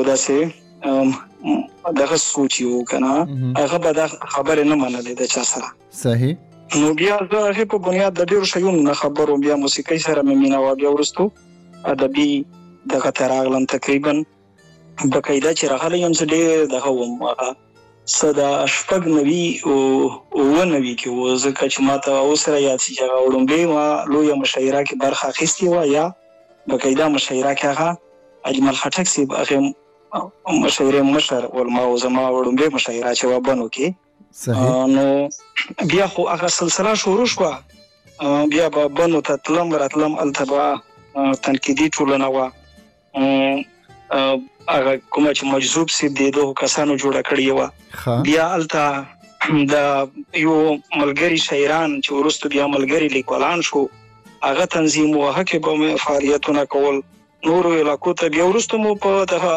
داسې دغه سوچ یې و که نه، هغه به دا خبرې نه منلې د چا سره. صحیح. نو بیا زه هغې په بنیاد د ډېرو شیونو نه خبر وم، بیا موسیقۍ سره مې مینه وه، بیا وروستو ادبي دغه ته راغلم. تقریبا بقاعده چې راغلی یم زه ډېر دغه وم، هغه څه د 6 نوي او 9 نوي کې و، ځکه چې ما ته اوس را یاد شي چې هغه وړومبۍ ما لویه مشاعره کې برخه اخیستې وه، یا بقاعده مشاعره کې هغه اجمل خټک صاحب هغې مشاعرې مشر ول، ما او زما وړومبۍ مشاعره چې وه بنو کې. نو بیا خو هغه سلسله شروع شوه، بیا به بنو ته تلم راتلم، هلته به تنقیدي ټولنه وه، هغه کومه چې مجذوب صاحب د دغو کسانو جوړه کړې وه. بیا هلته د یو ملګري شاعران چې وروسته بیا ملګري لیکوالان شو، هغه تنظیم و، هغه کې به مې فعالیتونه کول. نورو علاقو ته بیا وروسته مو په دغه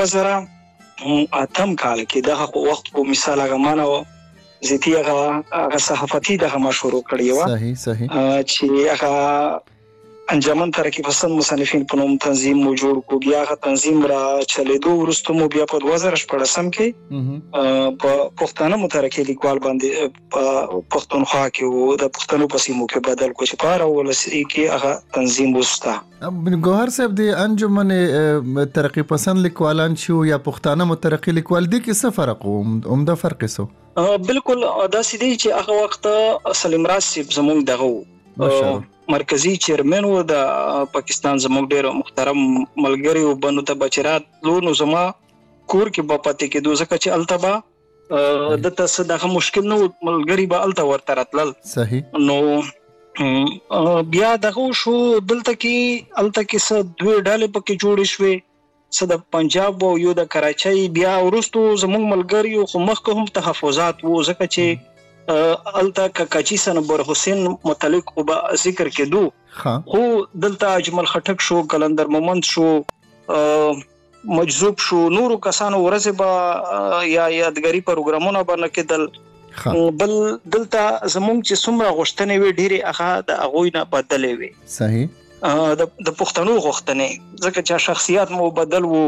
2008 کال کې دغه وخت په مثال هغه ما نه زیاتي هغه صحافتي دغه ما شروع کړې وه. صحیح صحیح. چې هغه انجمن ترقی پسند مصنفین په نوم تنظیم مو جوړ کو. بیا هغه تنظیم را چلېدو وروسته مو بیا په 2014 کې په پښتانه مترقي لیکوال باندې په پښتونخوا کې و، د پښتنو په سیمو کې بدل کو چې په هره ولسي کې هغه تنظیم وسته. ګوهر صاحب د انجمن ترقی پسند لیکوالان چې یا پښتانه مترقي لیکوال دي کې څه فرق و؟ عمده فرق څه؟ بالکل دا سیدی چې هغه وخت سلیم راز صاحب زموږ دغه مرکزی چیرمن و د پاکستان زموږ ډیر محترم ملګری او بنو ته بچرات لونو زما کور کې په پاتې کې دوزه چې التبا د تاسو دغه مشکل نو ملګری به الته ورته راتلل صحیح نو بیا دغه شو دلته کې الته کې څه دوه ډالې پکې جوړې شوې څه د پنجاب او یو د کراچۍ بیا ورستو زموږ ملګری خو مخکې هم تحفظات وو ځکه چې الته کاچی سنبر حسین متعلق او ذکر کېدو خو دلته اجمل خټک شو کلندر مومند شو مجذوب شو نورو کسانو ورځ به یا یادګاری پروګرامونه باندې کېدل بل دلته زموږ چې څومره غوښتنې وي ډېری هغه د اغوی نه بدلې وي صحیح د پښتنو غوښتنې ځکه چې شخصیت مو بدل وو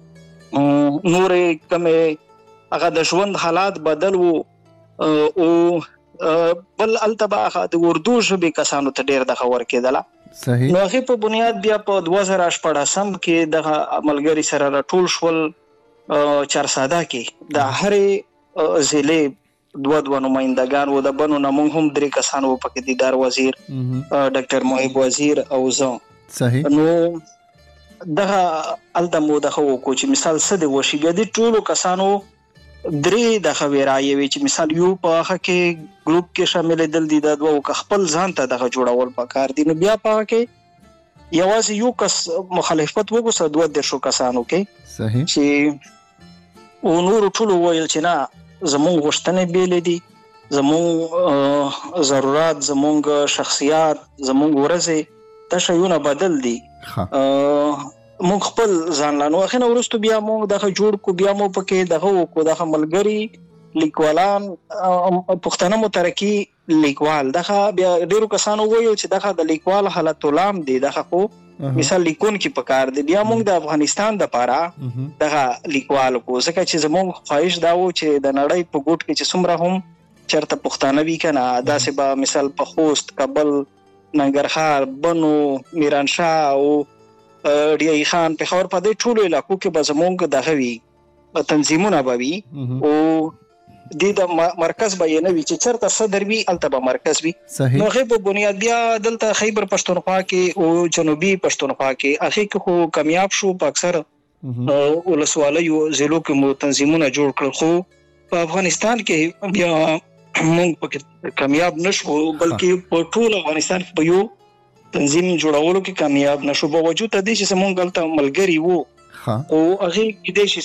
نورې کمه هغه د ژوند حالات بدل وو او بل التبا هغه د اردو ژبې کسانو ته ډېر د خبر کېدله صحیح نو هغه په بنیاد بیا په 2018 کې د عملګری سره راټول شول چارساده کې د هرې ضلع دوه نمائندگان و د بنو نمون هم درې کسانو پکې دیدار وزیر ډاکټر محب وزیر او زه صحیح نو دغه الدمو دغه کو چې مثال څه دی وشي بیا د ټولو کسانو درې د خبرایي وی چې مثال یو په هغه کې ګروپ کې شامل دل دي د دوه خپل ځان ته دغه جوړول پکار دي نو بیا په کې یوازې یو کس مخالفت وګوسه دوه د شو کسانو کې صحیح چې او نور ټول ویل چې نه زموږ غوښتنې بیلې دي زموږ ضرورت زموږ شخصیت زموږ ورځې د شیونه بدل دي موږ خپل ځان لانو اخنه ورستو بیا موږ دغه جوړ کو بیا مو پکې دغه کو دغه ملګری لیکوالان پښتنه مترکی لیکوال دغه بیا ډیرو کسانو وایي چې دغه د لیکوال حالت لام دي دغه کو مثال لیکون کې پکار دي بیا موږ د افغانستان د پاره دغه لیکوال کو ځکه چې زموږ خواهش دا و چې د نړۍ په ګوټ کې چې څومره هم چرته پښتانه وی کنه داسې به مثال په خوست کابل ننګرهار بنو میرانشاه او ډیای خان په خبر په دې ټولو علاقو کې به زموږ دغه وی تنظیمونه به وي او د مرکز به نه وي چې چرته صدر وي التبه مرکز وي نو غي په بنیاد بیا دلته خیبر پښتونخوا کې او جنوبي پښتونخوا کې اخی کې خو کامیاب شو په اکثر ولسوالیو ضلعو کې مو تنظیمونه جوړ کړل خو په افغانستان کې بیا موږ په کامیاب نشو بلکې په ټول افغانستان کې په یو تنظیم جوړولو کې کامیاب نشو په وجود د دې چې موږ غلطه ملګری وو او هغه کې د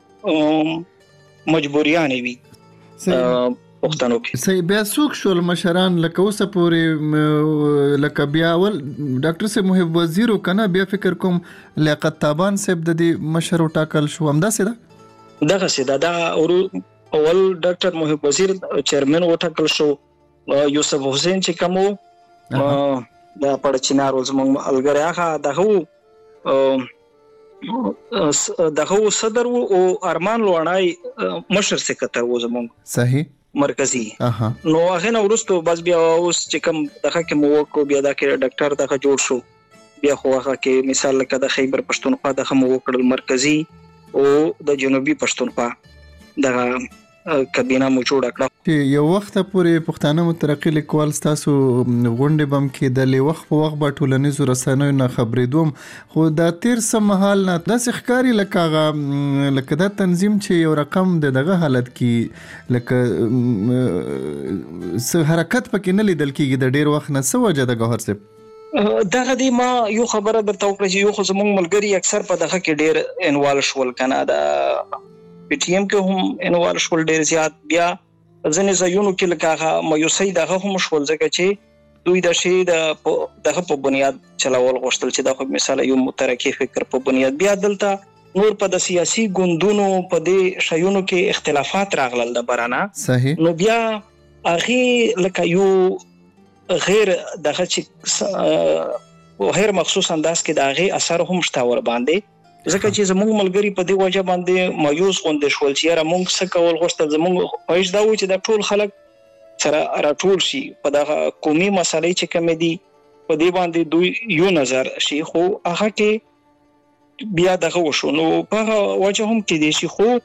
شي مجبوریان وي پښتنو کې صحیح بیا څوک شول مشران لکه اوسه پورې لکه بیا ول ډاکټر صاحب محب وزیر کنه بیا فکر کوم لیاقت تابان صاحب د دې مشر ټاکل شو همدا سره دغه سیده دا اول ډاکټر محب وزیر چیرمن وټاکل شو یوسف حسین چې کومو دا پړچینار زموږ الګری هغه دغه صدر او ارمان لوړای مشر سکرټر و زموږ صحیح مرکزی نو هغه نو ورستو بس بیا اوس چې کوم دغه کې مو کو بیا دا کې ډاکټر دغه جوړ شو بیا خو هغه کې مثال لکه د خیبر پښتونخوا دغه مو وکړل مرکزی او د جنوبي پښتونخوا دغه کابینه مو جوړ کړه یو وخت پورې پښتانه مترقی لیکوال تاسو غونډه بم کې د وخت په وخت په ټولنیزو رسنیو نه خبرې دوم خو دا تیر سم حال نه د ښکاری لکه دا تنظیم چې یو رقم دغه حالت کې لکه څه حرکت پکې نه لیدل کېږي د ډیر وخت نه څه وجه د گوهر صاحب دغه دی ما یو خبره درته وکړه چې یو خو زموږ ملګری اکثر په دغه کې ډیر انوالو شول کنه دا پی ټی ایم کې هم انوالو شول ډیر زیات بیا ځنې ځایونو کې لکه مایوسۍ دغه هم شول ځکه چې دوی د شی دغه په بنیاد چلاول غوښتل چې دغه مثال یو مترقی فکر په بنیاد بیا دلته نور په د سیاسي ګوندونو په دې شایونو کې اختلافات راغلل د برانه صحیح نو بیا اخی لکه یو غیر دغه چې غیر مخصوص انداز کې دغه اثر هم شتاور باندې ځکه چې زموږ ملګری په دې وجه باندې مایوس غونډه شول چې را موږ څه کول غوښتل زموږ خواهش دا و چې د ټول خلک سره راټول شي په دغه قومي مسلې چې کوم دي په دې باندې دوی یو نظر شي خو هغه کې بیا دغه وشو نو په وجه هم کې دي شي خو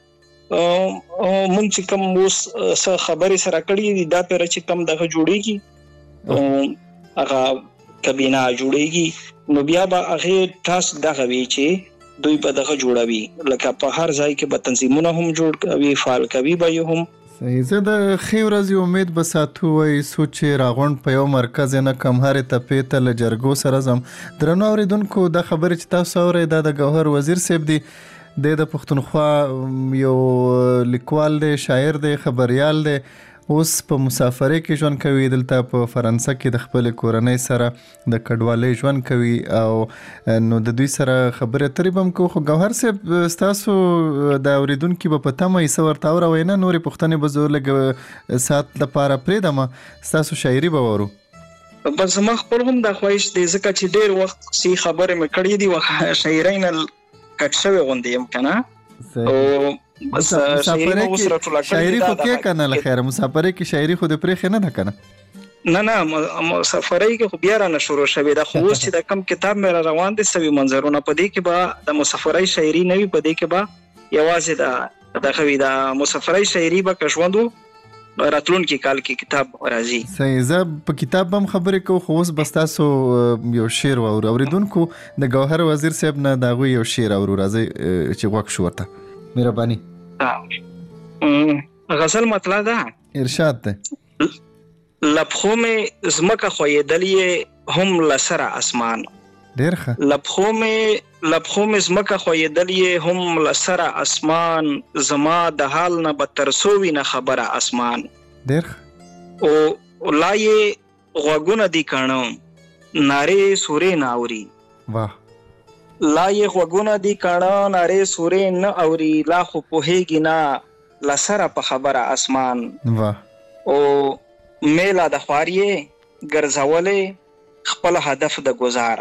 مونږ چې کوم اوس خبرې سره کړې دي دا پر چې کوم دغه جوړیږي هغه کابینه جوړیږي نو بیا به هغه تاسو دغه وی چې دوی په دغه جوړوي لکه په هر ځای کې به تنظیمونه هم جوړ کوي فعال کوي به هم صحیح. زه د ښې ورځې امید به ساتو وای سوچ راغونډ په یو مرکز نه کم هرې تپې ته له جرګو سره زم درنو اوریدونکو د خبرې چې تاسو اورئ دا د ګوهر وزیر صاحب دی د پښتونخوا یو لیکوال دی شاعر دی خبريال دی اوس په مسافرۍ کې ژوند کوي دلته په فرانسه کې د خپل کورنۍ سره د کډوالۍ ژوند کوي او نو د دوی سره خبرې اترې هم کوو خو ګوهر صاحب ستاسو د اوریدونکو په تمه یې څه ورته اورئ نه نورې پوښتنې به زه لږ ساعت لپاره پرېږدم ستاسو شاعري به واورو بس ما خپل هم د خواهش دی ځکه چې ډېر وخت سي خبرې مې کړې دي او شاعرۍ نه کټ شوی غوندې یم که نه او بس شاعري خو کې کنه لخيره مسافرۍ کې شاعري خو د پرېخې نه ده کنه نه مسافرۍ کې خو بیا را نه شروع شوی دا خو اوس چې د کم کتاب مې روان دي سوي منظرونه په دې کې به د مسافرۍ شاعري نه وي په دې کې به یوازې د خوي د مسافرۍ شاعري به کښوندو راتلونکي کال کې کتاب راځي صحیح. زه په کتاب هم خبرې کوم خو اوس بس تاسو یو شعر اوریدونکو د ګوهر وزیر صاحب نه دا یو شعر اورو راځي چې وښ شو ورته مهرباني غزل مطلع ده ارشاد ده لبخو میں زمکه خویدلې هم لسره اسمان ډیر ښه لبخو میں زمکه خویدلې هم لسره اسمان زما د حال نه بدتر سووي نه خبره اسمان ډیر او لای غوګونه دی کانو ناره سورې ناوري واه لای غوګونه دی کانو ناره سورې نه اوري لا خو پوهیږي نه لسره په خبره اسمان واه او میلا د خواریه ګرځولې خپل هدف د گزار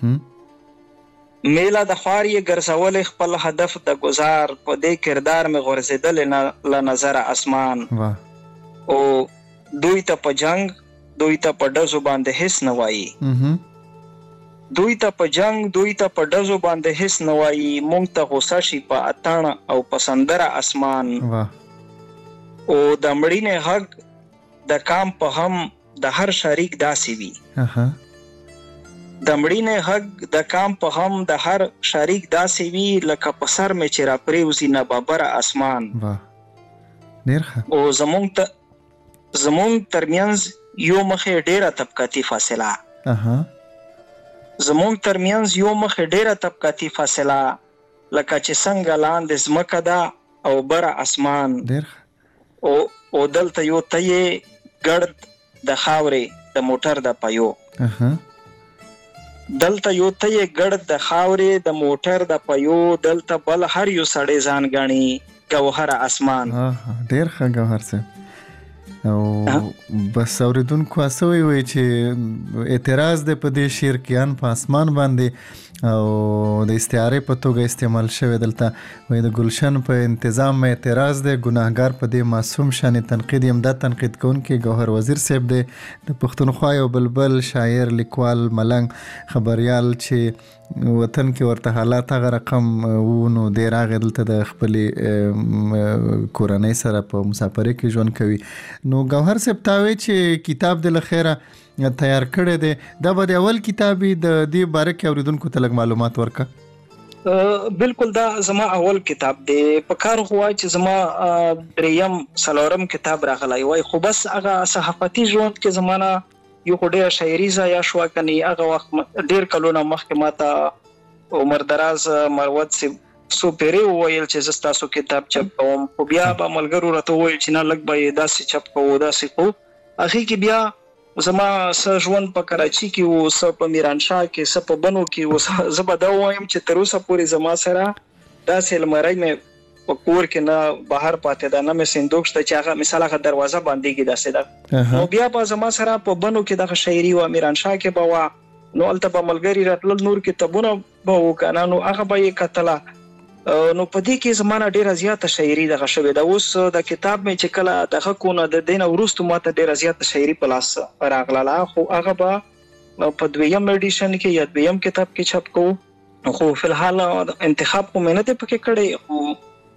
میلا د خواریه ګرځولې خپل هدف د گزار په دې کردار مې غورځیدل نه ل نظر اسمان واه او دوی ته په جنگ دوی ته په ډزو باندې هیڅ نه وایي دوی ته په جنگ دوی ته په ډزو باندې هیڅ نه وایي مونږ ته غوسه شي په اتاڼ او په سندره اسمان واه او د مړینې حق د کام په هم د هر شریک داسې وي د مړینې حق د کام په هم د هر شریک داسې وي لکه په سر مې چې را پریوزي نه بابره اسمان واه ډیر ښه او زمونږ ترمنځ یو مخې ډیره طبقاتي فاصله زمونږ ترمنځ یو مخې ډیره طبقاتي فاصله لکه چې څنګه لاندې ځمکه ده او بره اسمان ډیر او دلته یو تیې ګړد د خاورې د موټر د پایو دلته یو تیې ګړد د خاورې د موټر د پایو دلته بل هر یو سړی ځان ګڼي ګوهر اسمان ډیر ښه ګوهر صاحب او بس اوریدونکو اسوي وي چې اعتراض د په دې شعر کې ان په اسمان باندې او د استعارې په توګه استعمال شوی دلته وای د گلشن په انتظام اعتراض د ګناهګار په دې معصوم شان تنقید یم د تنقید کوونکي ګوهر وزیر صاحب د پښتونخوا یو بلبل شاعر لیکوال ملنګ خبريال چې وطن کې ورته حالات هغه رقم وونو د راغ دلته د خپل کورنۍ سره په مسافرۍ کې ژوند کوي نو ګوهر صاحب تاوي چې کتاب د لخيره تیار کړی دی دا به د اول کتابي د دې باره کې اوریدونکو ته لږ معلومات ورکړه بالکل دا زما اول کتاب دی په کار هوا چې زما دریم سلورم کتاب راغلی وای خو بس هغه صحافتي ژوند کې زمانہ یو ډېر شاعري ځای شو کني هغه وخت ډېر کلونه مخکې ماته عمر دراز مروت سو پیری وویل چې زستا سو کتاب چاپ کوم خو بیا به ملګرو راته وویل چې نه لګ به داسې چاپ کوو داسې خو اخی کې بیا زما ژوند په کراچي کې او س په میرانشاه کې س په بنو کې او زه به دا وایم چې تر اوسه پورې زما سره داسې لمرای مې په کور کې نه بهر پاتې ده نه مې صندوق شته چې هغه مثال هغه دروازه باندې کې داسې ده نو بیا په زما سره په بنو کې د شاعري او میرانشاه کې بوا نو الته په ملګری راتل نور کتابونه به وکنه نو هغه به یې کتله نو په دې کې زمانہ ډیره زیاته شاعري دغه شوی دا اوس د کتاب مې چې کله دغه کونه د دین ورستو ماته ډیره زیاته شاعري په لاس راغله خو هغه به په دویم ایډیشن کې یا دویم کتاب کې چاپ کوو خو په الحال انتخاب کو مهنت پکې کړې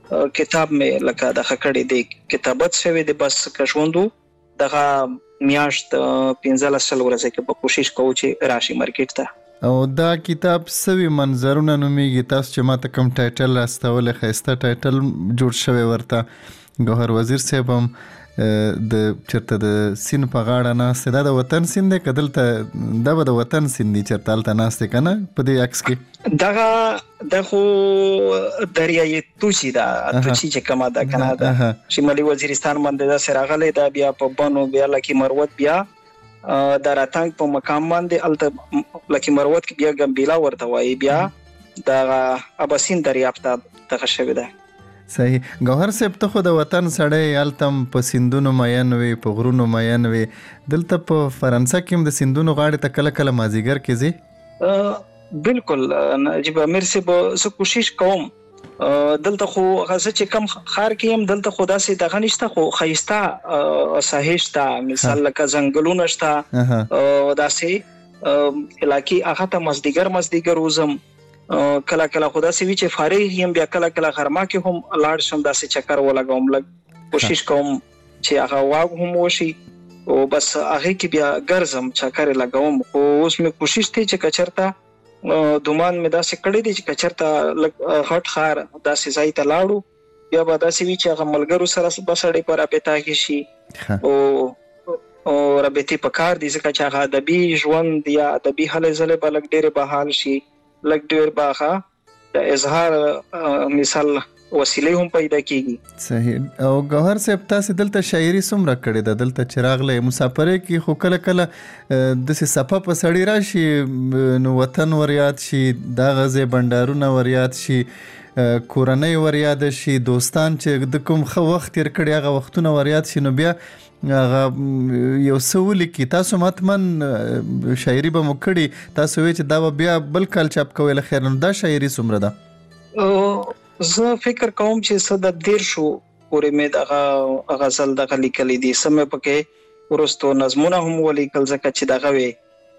کتاب مې لکه د خکړې د کتابت شوی د بس کښوندو دغه میاشت 15 ورځې کې په کوشش کوو چې راشي مارکیټ ته. او دا کتاب سوي منظرونه نوميږي، تاسو چې ماته کوم ټایټل راستول خسته ټایټل جوړ شوی ورته ګوهر وزیر صاحب هم د چرته د سین په غاړه ناست دا د وطن سین دی کدلته دا به د وطن سین دی چرته الته ناست کنه په دې عکس کې دغه د خو دریای توشي دا توشي چې کما دا کنه دا شمالي وزیرستان باندې دا سراغله دا بیا په بانو بیا لکه مروت بیا د راتنګ په مقام باندې الته لکه مروت کې بیا ګمبیلا ورته وای بیا د اباسین دریافت دغه شوی ده. صحیح. ګوهر صاحب ته خو د وطن سړی التم په سیندونو مین وي په غرونو مین وي، دلته په فرانسه کې هم د سیندونو غاړې ته کله کله مازیګر کې ځي؟ بالکل نجیب امیر صاحب زه کوشش کوم دلته خو غزه چې کم خار کې هم دلته خدا سي دغه نشته خو خيستا ساحشتا مثال لکه ځنګلونه شته داسې علاقې هغه ته مزدیګر وزم کله کله خدا سي چې فارغ یم بیا کله کله غرما کې هم لاړ شم داسې چکر ولګوم لګ کوشش کوم چې هغه واغ هم وشي او بس هغه کې بیا ګرځم چکر لګوم خو اوس مې کوشش ته چې کچرتا دومان مې داسې کړی دی چې کچرتا هټ خار داسې ځای ته لاړو بیا به داسې وی چې هغه ملګرو سره بسړې پر اپتا کې شي او رابطه پکار دي ځکه چې هغه ادبي ژوند یا ادبي هلې ځلې بلک ډېر بحال شي لک ډیر باخه د اظهار مثال وسیله هم پیدا کیږي. صحیح. او ګوهر صاحب تاسو دلته شاعري څومره کړې ده؟ دلته چراغ له مسافرې کې خو کله کله د صفه په سړی راشي نو وطن وریاد شي دا غزه بندارونه وریاد شي کورنۍ وریاد شي دوستان چې د کوم خو وخت تیر کړي هغه وختونه وریاد شي نو بیا هغه یو سوال کې تاسو ماتمن شاعري به مکړي تاسو وی چې دا بیا بل کال چاپ کوي خیر نو دا شاعري څومره ده؟ زه فکر کوم چې صد دیر شو پورې مې دغه غزل دغه لیکلې دي سمې پکې ورستو نظمونه هم ولیکل ځکه چې دغه وی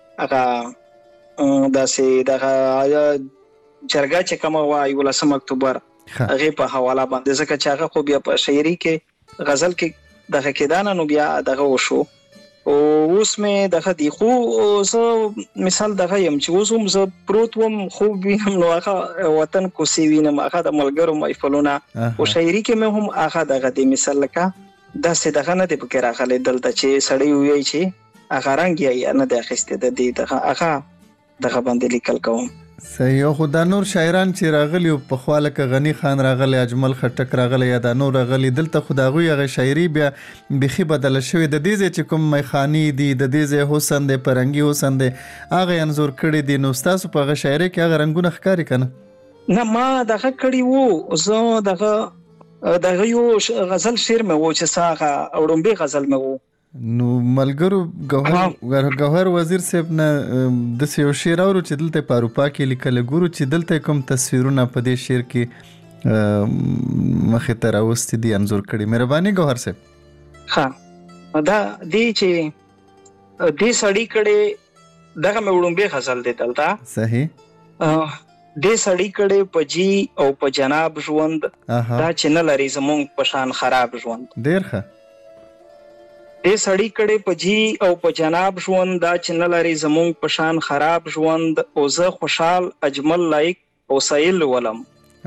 هغه داسې دغه جرګه چې کوم وای ولسم اکتوبر هغه په حواله باندې ځکه چې هغه خو بیا په شاعري کې غزل کې دغه کېدانه نو بیا دغه وشو او اوس مې دغه دی خو زه مثال دغه يم چې اوس هم زه پروت وم خو وینم نو هغه وطن کو سی وینم هغه د ملګرو محفلونه او شاعري کې مې هم هغه دغه دی مثال لکه داسې دغه نه دی پکې راغلی دلته چې سړی وایي چې هغه رنګ یا نه د اخیسته د دې هغه باندې لیکل کوم. صحیح. خو دا نور شاعران چې راغلی په خواله ک غنی خان راغلی اجمل خټک راغلی یا دا نور راغلی دلته خداغوی هغه شاعري بیا بخي بدل شوی د دې چې کوم میخانی دي د دې حسن د پرنګي حسن د هغه انزور کړي دي نو تاسو په هغه شاعري کې هغه رنگونه ښکاری کنه؟ نه ما دغه کړي وو زه دغه یو غزل شعر مې وو چې ساغه اورمبه غزل مې وو نو ملګرو ګوهر وزیر صاحب نه د یو شعر اورو چې دلته په اروپا کې لیکل ګورو چې دلته کوم تصویرونه په دې شعر کې مخه تر اوستي دي انزور کړي مهرباني ګوهر صاحب. ها دا دی چې دې سړی کړي دغه مې وړومبه غزل دی دلته. صحیح. دې سړی کړي په جی او په جناب ژوند دا چې نه لري زمونږ په شان خراب ژوند. ډیر ښه. دې سړی کړي په جی او په جناب ژوند دا چې نه لري زمونږ په شان خراب ژوند او زه خوشحال اجمل لایق او سایل ولم.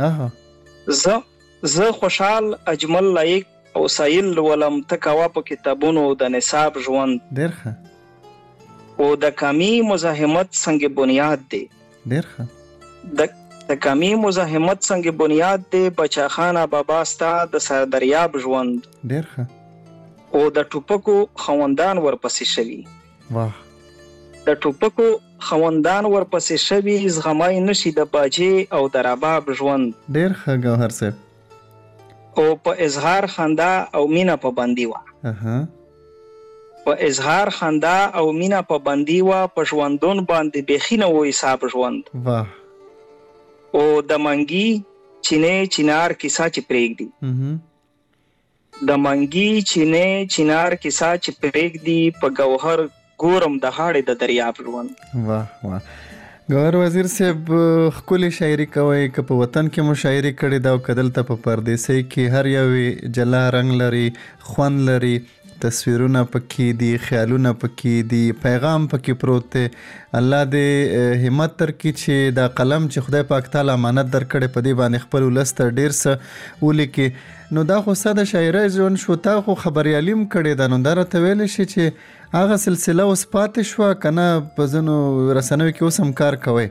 زه خوشحال اجمل لایق او سایل ولم تکوا په کتابونو د نصاب ژوند. ډیر ښه. او د کمی مزاحمت څنګه بنیاد دی. ډیر ښه. د کمی مزاحمت څنګه بنیاد دی بچا خانه بابا ستا د سردریاب ژوند. ډیر ښه. او د ټوپکو خوندان ورپسې شوی. واه. د ټوپکو خوندان ورپسې شوی زغمای نشي د باجې او د رباب ژوند. ډیر ښه ګوهر صاحب. او په اظهار خندا او مینا په بندي وا. په اظهار خندا او مینا په بندي وا په ژوندون باندې بخینه و حساب ژوند. واه. او د منګي چینه چینار کیسه چې پرېګ دی. د منګي چینه چینار کیسه چې پرېګ دی په ګوهر ګورم د هاړې د دریاب ژوند. واه واه. ګوهر وزیر صاحب ښکلې شاعري کوئ، که په وطن کې مو شاعري کړې ده او که دلته په پردیسۍ کې، هر یو جلا رنګ لري، خوند لري، تصویرونه پکې دي، خیالونه پکې دي، پیغام پکې پروت دی. الله دې همت درکړي چې دا قلم چې خدای پاک تعالی امانت درکړی په دې باندې خپل ولس ته ډېر څه ولیکي. نو دا خو ساده شاعرۍ ژوند شو، تا خو خبریالي هم کړې ده، نو دا راته ویلی شي چې هغه سلسله اوس پاتې شوه که نه په ځینو رسنیو کې اوس هم کار کوئ؟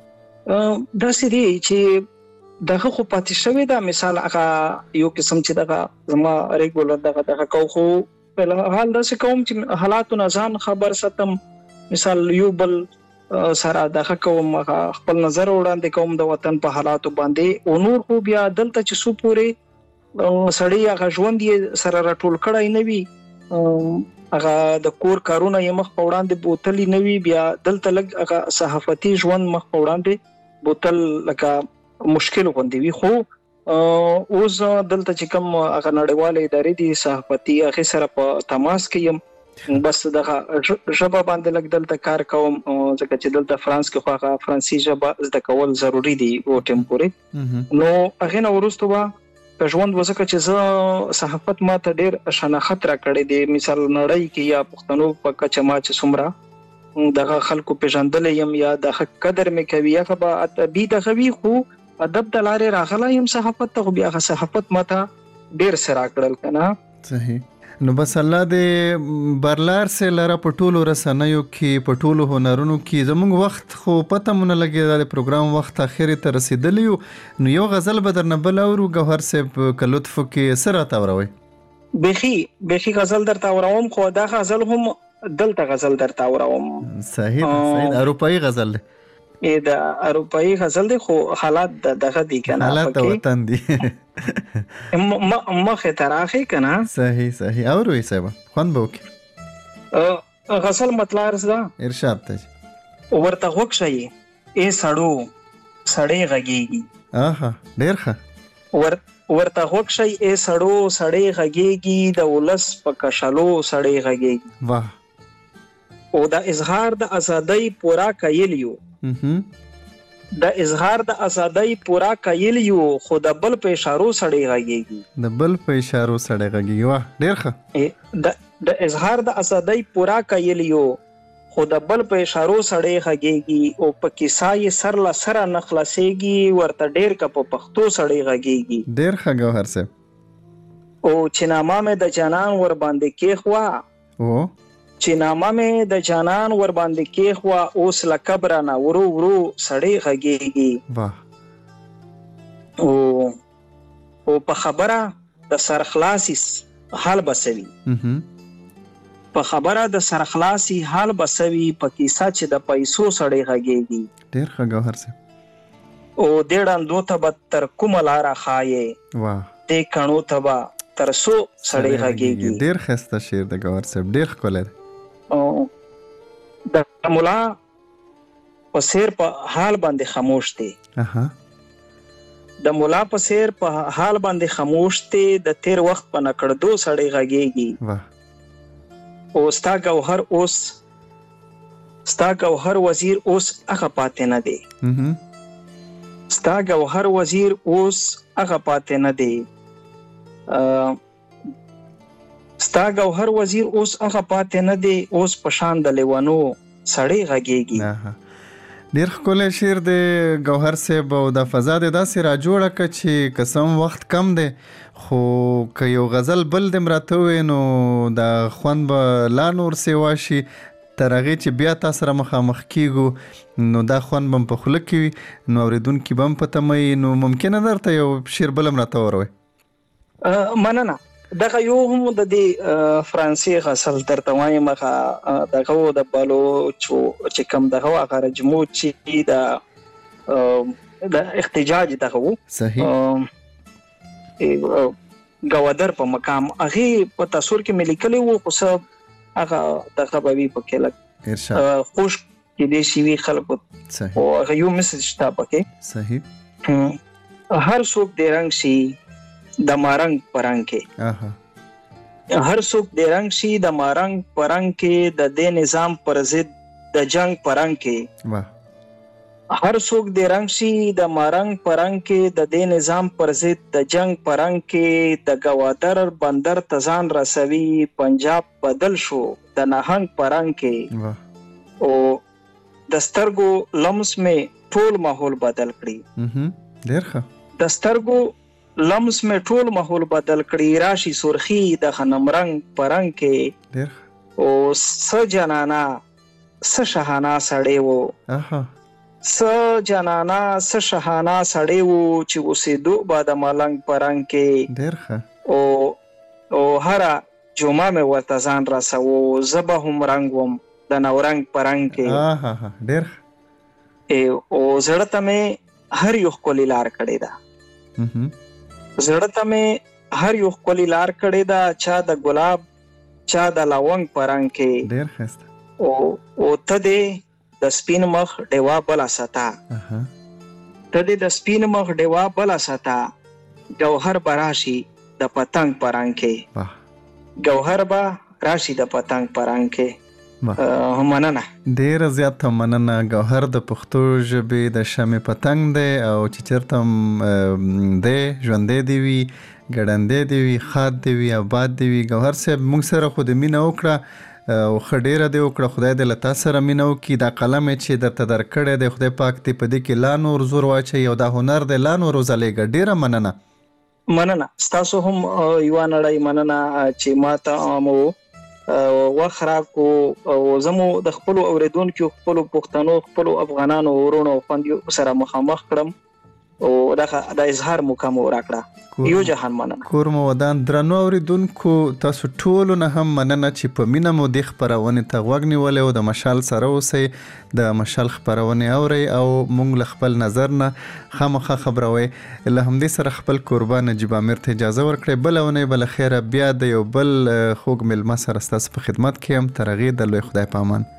داسې دی چې دغه خو پاتې شوې ده. مثال هغه یو قسم چې دغه زما ریګولر دغه کو خو په حال داسې کوم چې حالاتو نه ځان خبر ساتم. مثال یو بل سره دغه کوم خپل نظر وړاندې کوم د وطن په حالاتو باندې، او نور خو بیا دلته چې څو پورې سړی هغه ژوند یې سره راټول کړی نه وي، هغه د کور کارونه یې مخ په وړاندې بوتلی نه وي، بیا دلته لږ هغه صحافتي ژوند مخ په وړاندې بوتل لکه مشکل غوندې وي. خو اوس دلته چې کوم هغه نړیواله ادارې دي صحافتي، هغې سره په تماس کې یم، بس دغه ژبه باندې لږ دلته کار کوم، ځکه چې دلته فرانس کې خو هغه فرانسي ژبه زده کول ضروري دي او ټیم پورې. نو هغې نه وروسته به په ژوند وځکه چې زه صحافت ماته ډېر شناخت راکړی دی. مثال نړۍ کې یا پښتنو په کچه ما چې څومره دغه خلکو پیژندلی یم یا دغه قدر مې کوي، هغه به ادبي دغه وي، خو ادب د لارې راغلی یم صحافت ته، خو بیا هغه صحافت ماته ډېر څه راکړل که نه. صحیح. نو بس الله دې برلار سه لره په ټولو رسنیو کې، په ټولو هنرونو کې. زموږ وخت خو پته مو نه لګېده، د پروګرام وخت اخرې ته رسېدلی یو. نو یو غزل به درنه بل اورو ګوهر صاحب، که لطف وکړې څه راته اوروئ؟ بیخي غزل درته اوروم، خو دا غزل هم دلته غزل درته اوروم. صحیح. اروپایي غزل دی؟ د اروپایي غزل دی، خو حالات دغه دي که نه، حالات د وطن دي مخې ته راغی که نه. صحیح. اوروئ صاحب، خوند به وکړي. غزل مطلع عرض ده. ارشاد ته. ورته غوږ شئ ای سړو سړی غږیږي. آها، ډېر ښه. ورته غوږ شئ ای سړو سړی غږیږي، د ولس په کشلو سړی غږیږي. واه. او د اظهار د ازادۍ پورا کیل یو، د اظهار د ازادۍ پورا کیل یو، خو د بل په اشارو سړی غږیږي. د بل په اشارو سړی غږیږي. واه، ډېر ښه. د اظهار د ازادۍ پورا کیل یو، خو د بل په اشارو سړی غږیږي، او په کیسه یې سر له سره نه خلاصیږي، ورته ډېر که په پښتو سړی غږیږي. ډېر ښه ګوهر صاحب. او چې نامه مې د جانان ور باندې کېښوه، چې نامه مې د جانان ور باندې کېښوه، اوس له قبره نه ورو ورو سړی غږیږي. او په خبره د سرخلاصي حال بسوي، په خبره د سرخلاصي حال بسوي، په کیسه چې د پیسو سړی غږیږي. ډېر ښه ګوهر صاحب. او دې ړندو ته به تر کومه لاره ښایې، دې کڼو ته به تر څو سړی غږیږي. ډېر ښایسته شعر دی ګوهر صاحب، ډېر ښکلی دی. د ملا په سیر په حال باندې خاموش دی، د ملا په سیر په حال باندې خاموش دی، د تیر وخت په نکړدو سړی غږیږي. او ستا ګوهر وزیر اوس هغه پاتې نه دی، ستا ګوهر وزیر اوس هغه پاتې نه دی، ستا ګوهر وزیر اوس هغه پاتې نه دی، اوس په شان د لیوانو سړی غږیږي. ډېر ښکلی شعر دی ګوهر صاحب، او دا فضا دې داسې راجوړه کړه چې قسم وخت کم دی، خو که یو غزل بل دې م راته ووایې نو دا خوند به لا نور سیوا شي. تر هغې چې بیا تا سره مخامخ کیږو نو دا خوند به م په خوله کې وي، نو اورېدونکي به م په تمه وي. نو ممکنه درته یو شعر بل م راته وروئ؟ مننه. دغه یو هم د دې فرانسې غزل درته وایم، هغه دغه د بلوچو چې کوم دغه هغه رجمو چې د احتجاج دغه و. صحیح. ګوادر په مقام هغې په تصور کې مې لیکلی و، خو څه هغه دغه به وي پکې لږ خوش کېدی شي وي خلکو، خو هغه یو مسج شته پکې. صحیح. هر څوک دې رنګ شي د مارنګ پرنګ کې، هر څوک دې رنګ شي د مارنګ پرنګ کې، د دې نظام پر ضد د جنگ پرنګ کې، هر څوک د رنگ شي د مارنګ پرنګ کې د دې نظام پر ضد د جنگ پرنګ کې د گوادر بندر تزان رسوي پنجاب بدل شو د نهنګ پرنګ کې او د سترګو لمس مې ټول ماحول بدل کړی ډیر ښه د سترګو لمس مې ټول ماحول بدل کړی راشي سرخی د خنم رنگ پرنګ کې ډیر او س جنانا س شهانا سړی وو س جنانا س شهانا سړی وو چې اوسېدو با د ملنګ پرنګ کې ډیر ښه او هره جمعه مې ورته ځان رسوو زه به هم رنګ وم د نورنګ پرنګ کې ډیر او زړه ته مې هر یو ښکلې لار کړې ده زړه ته مې هر یو ښکلې لار کړې ده چا د ګلاب چا د لونګ پرنګ کې ډیر ښه او ته دې د سپین مخ ډیوا بلا ستا ته دې د سپین مخ ډیوا بلا ستا جوهر براشي د پتنګ پرنګ کې جوهر با راشي د پتنګ پرنګ کې مننه ډیر زیات مننه جوهر د پښتو ژبې د شمع پتنګ دی او چې چرته دی ژوندې دی وي ګړندې دی وي خاد دی وي آباد دی وي جوهر صاحب موږ سره خو د مینه وکړه او خډیره دی وکړه خدای دې له تا سره مینه وکړي دا قلم چې درته درکړی دی خدای پاک دې په دې کې لا نور زور واچوي او دا هنر دی لا نور وځلیږه ډیره مننه ستاسو هم یوه نړۍ مننه چې ما ته مو وخت راکو او زمو د خپلو اورېدونکو خپلو پښتنو خپلو افغانانو ورونو او خویندو سره مخامخ کړم او دا اظهار مو کوم راکړه یو جهان مننه کور مو ودان درنو اوریدونکو تاسو ټول نه هم مننه چې په مینه مو د خبرونه ته غوږ نیولې او د مشال سره اوسئ د مشال خبرونه اوري او مونږ له خپل نظر نه خامخا خبروي له همدې سره خپل قربان نجیب امیر ته اجازه ورکړي بلونه بل خیره بیا د یو بل خوږ ملما سره ستاسو په خدمت کې هم ترغه د لوی خدای په امان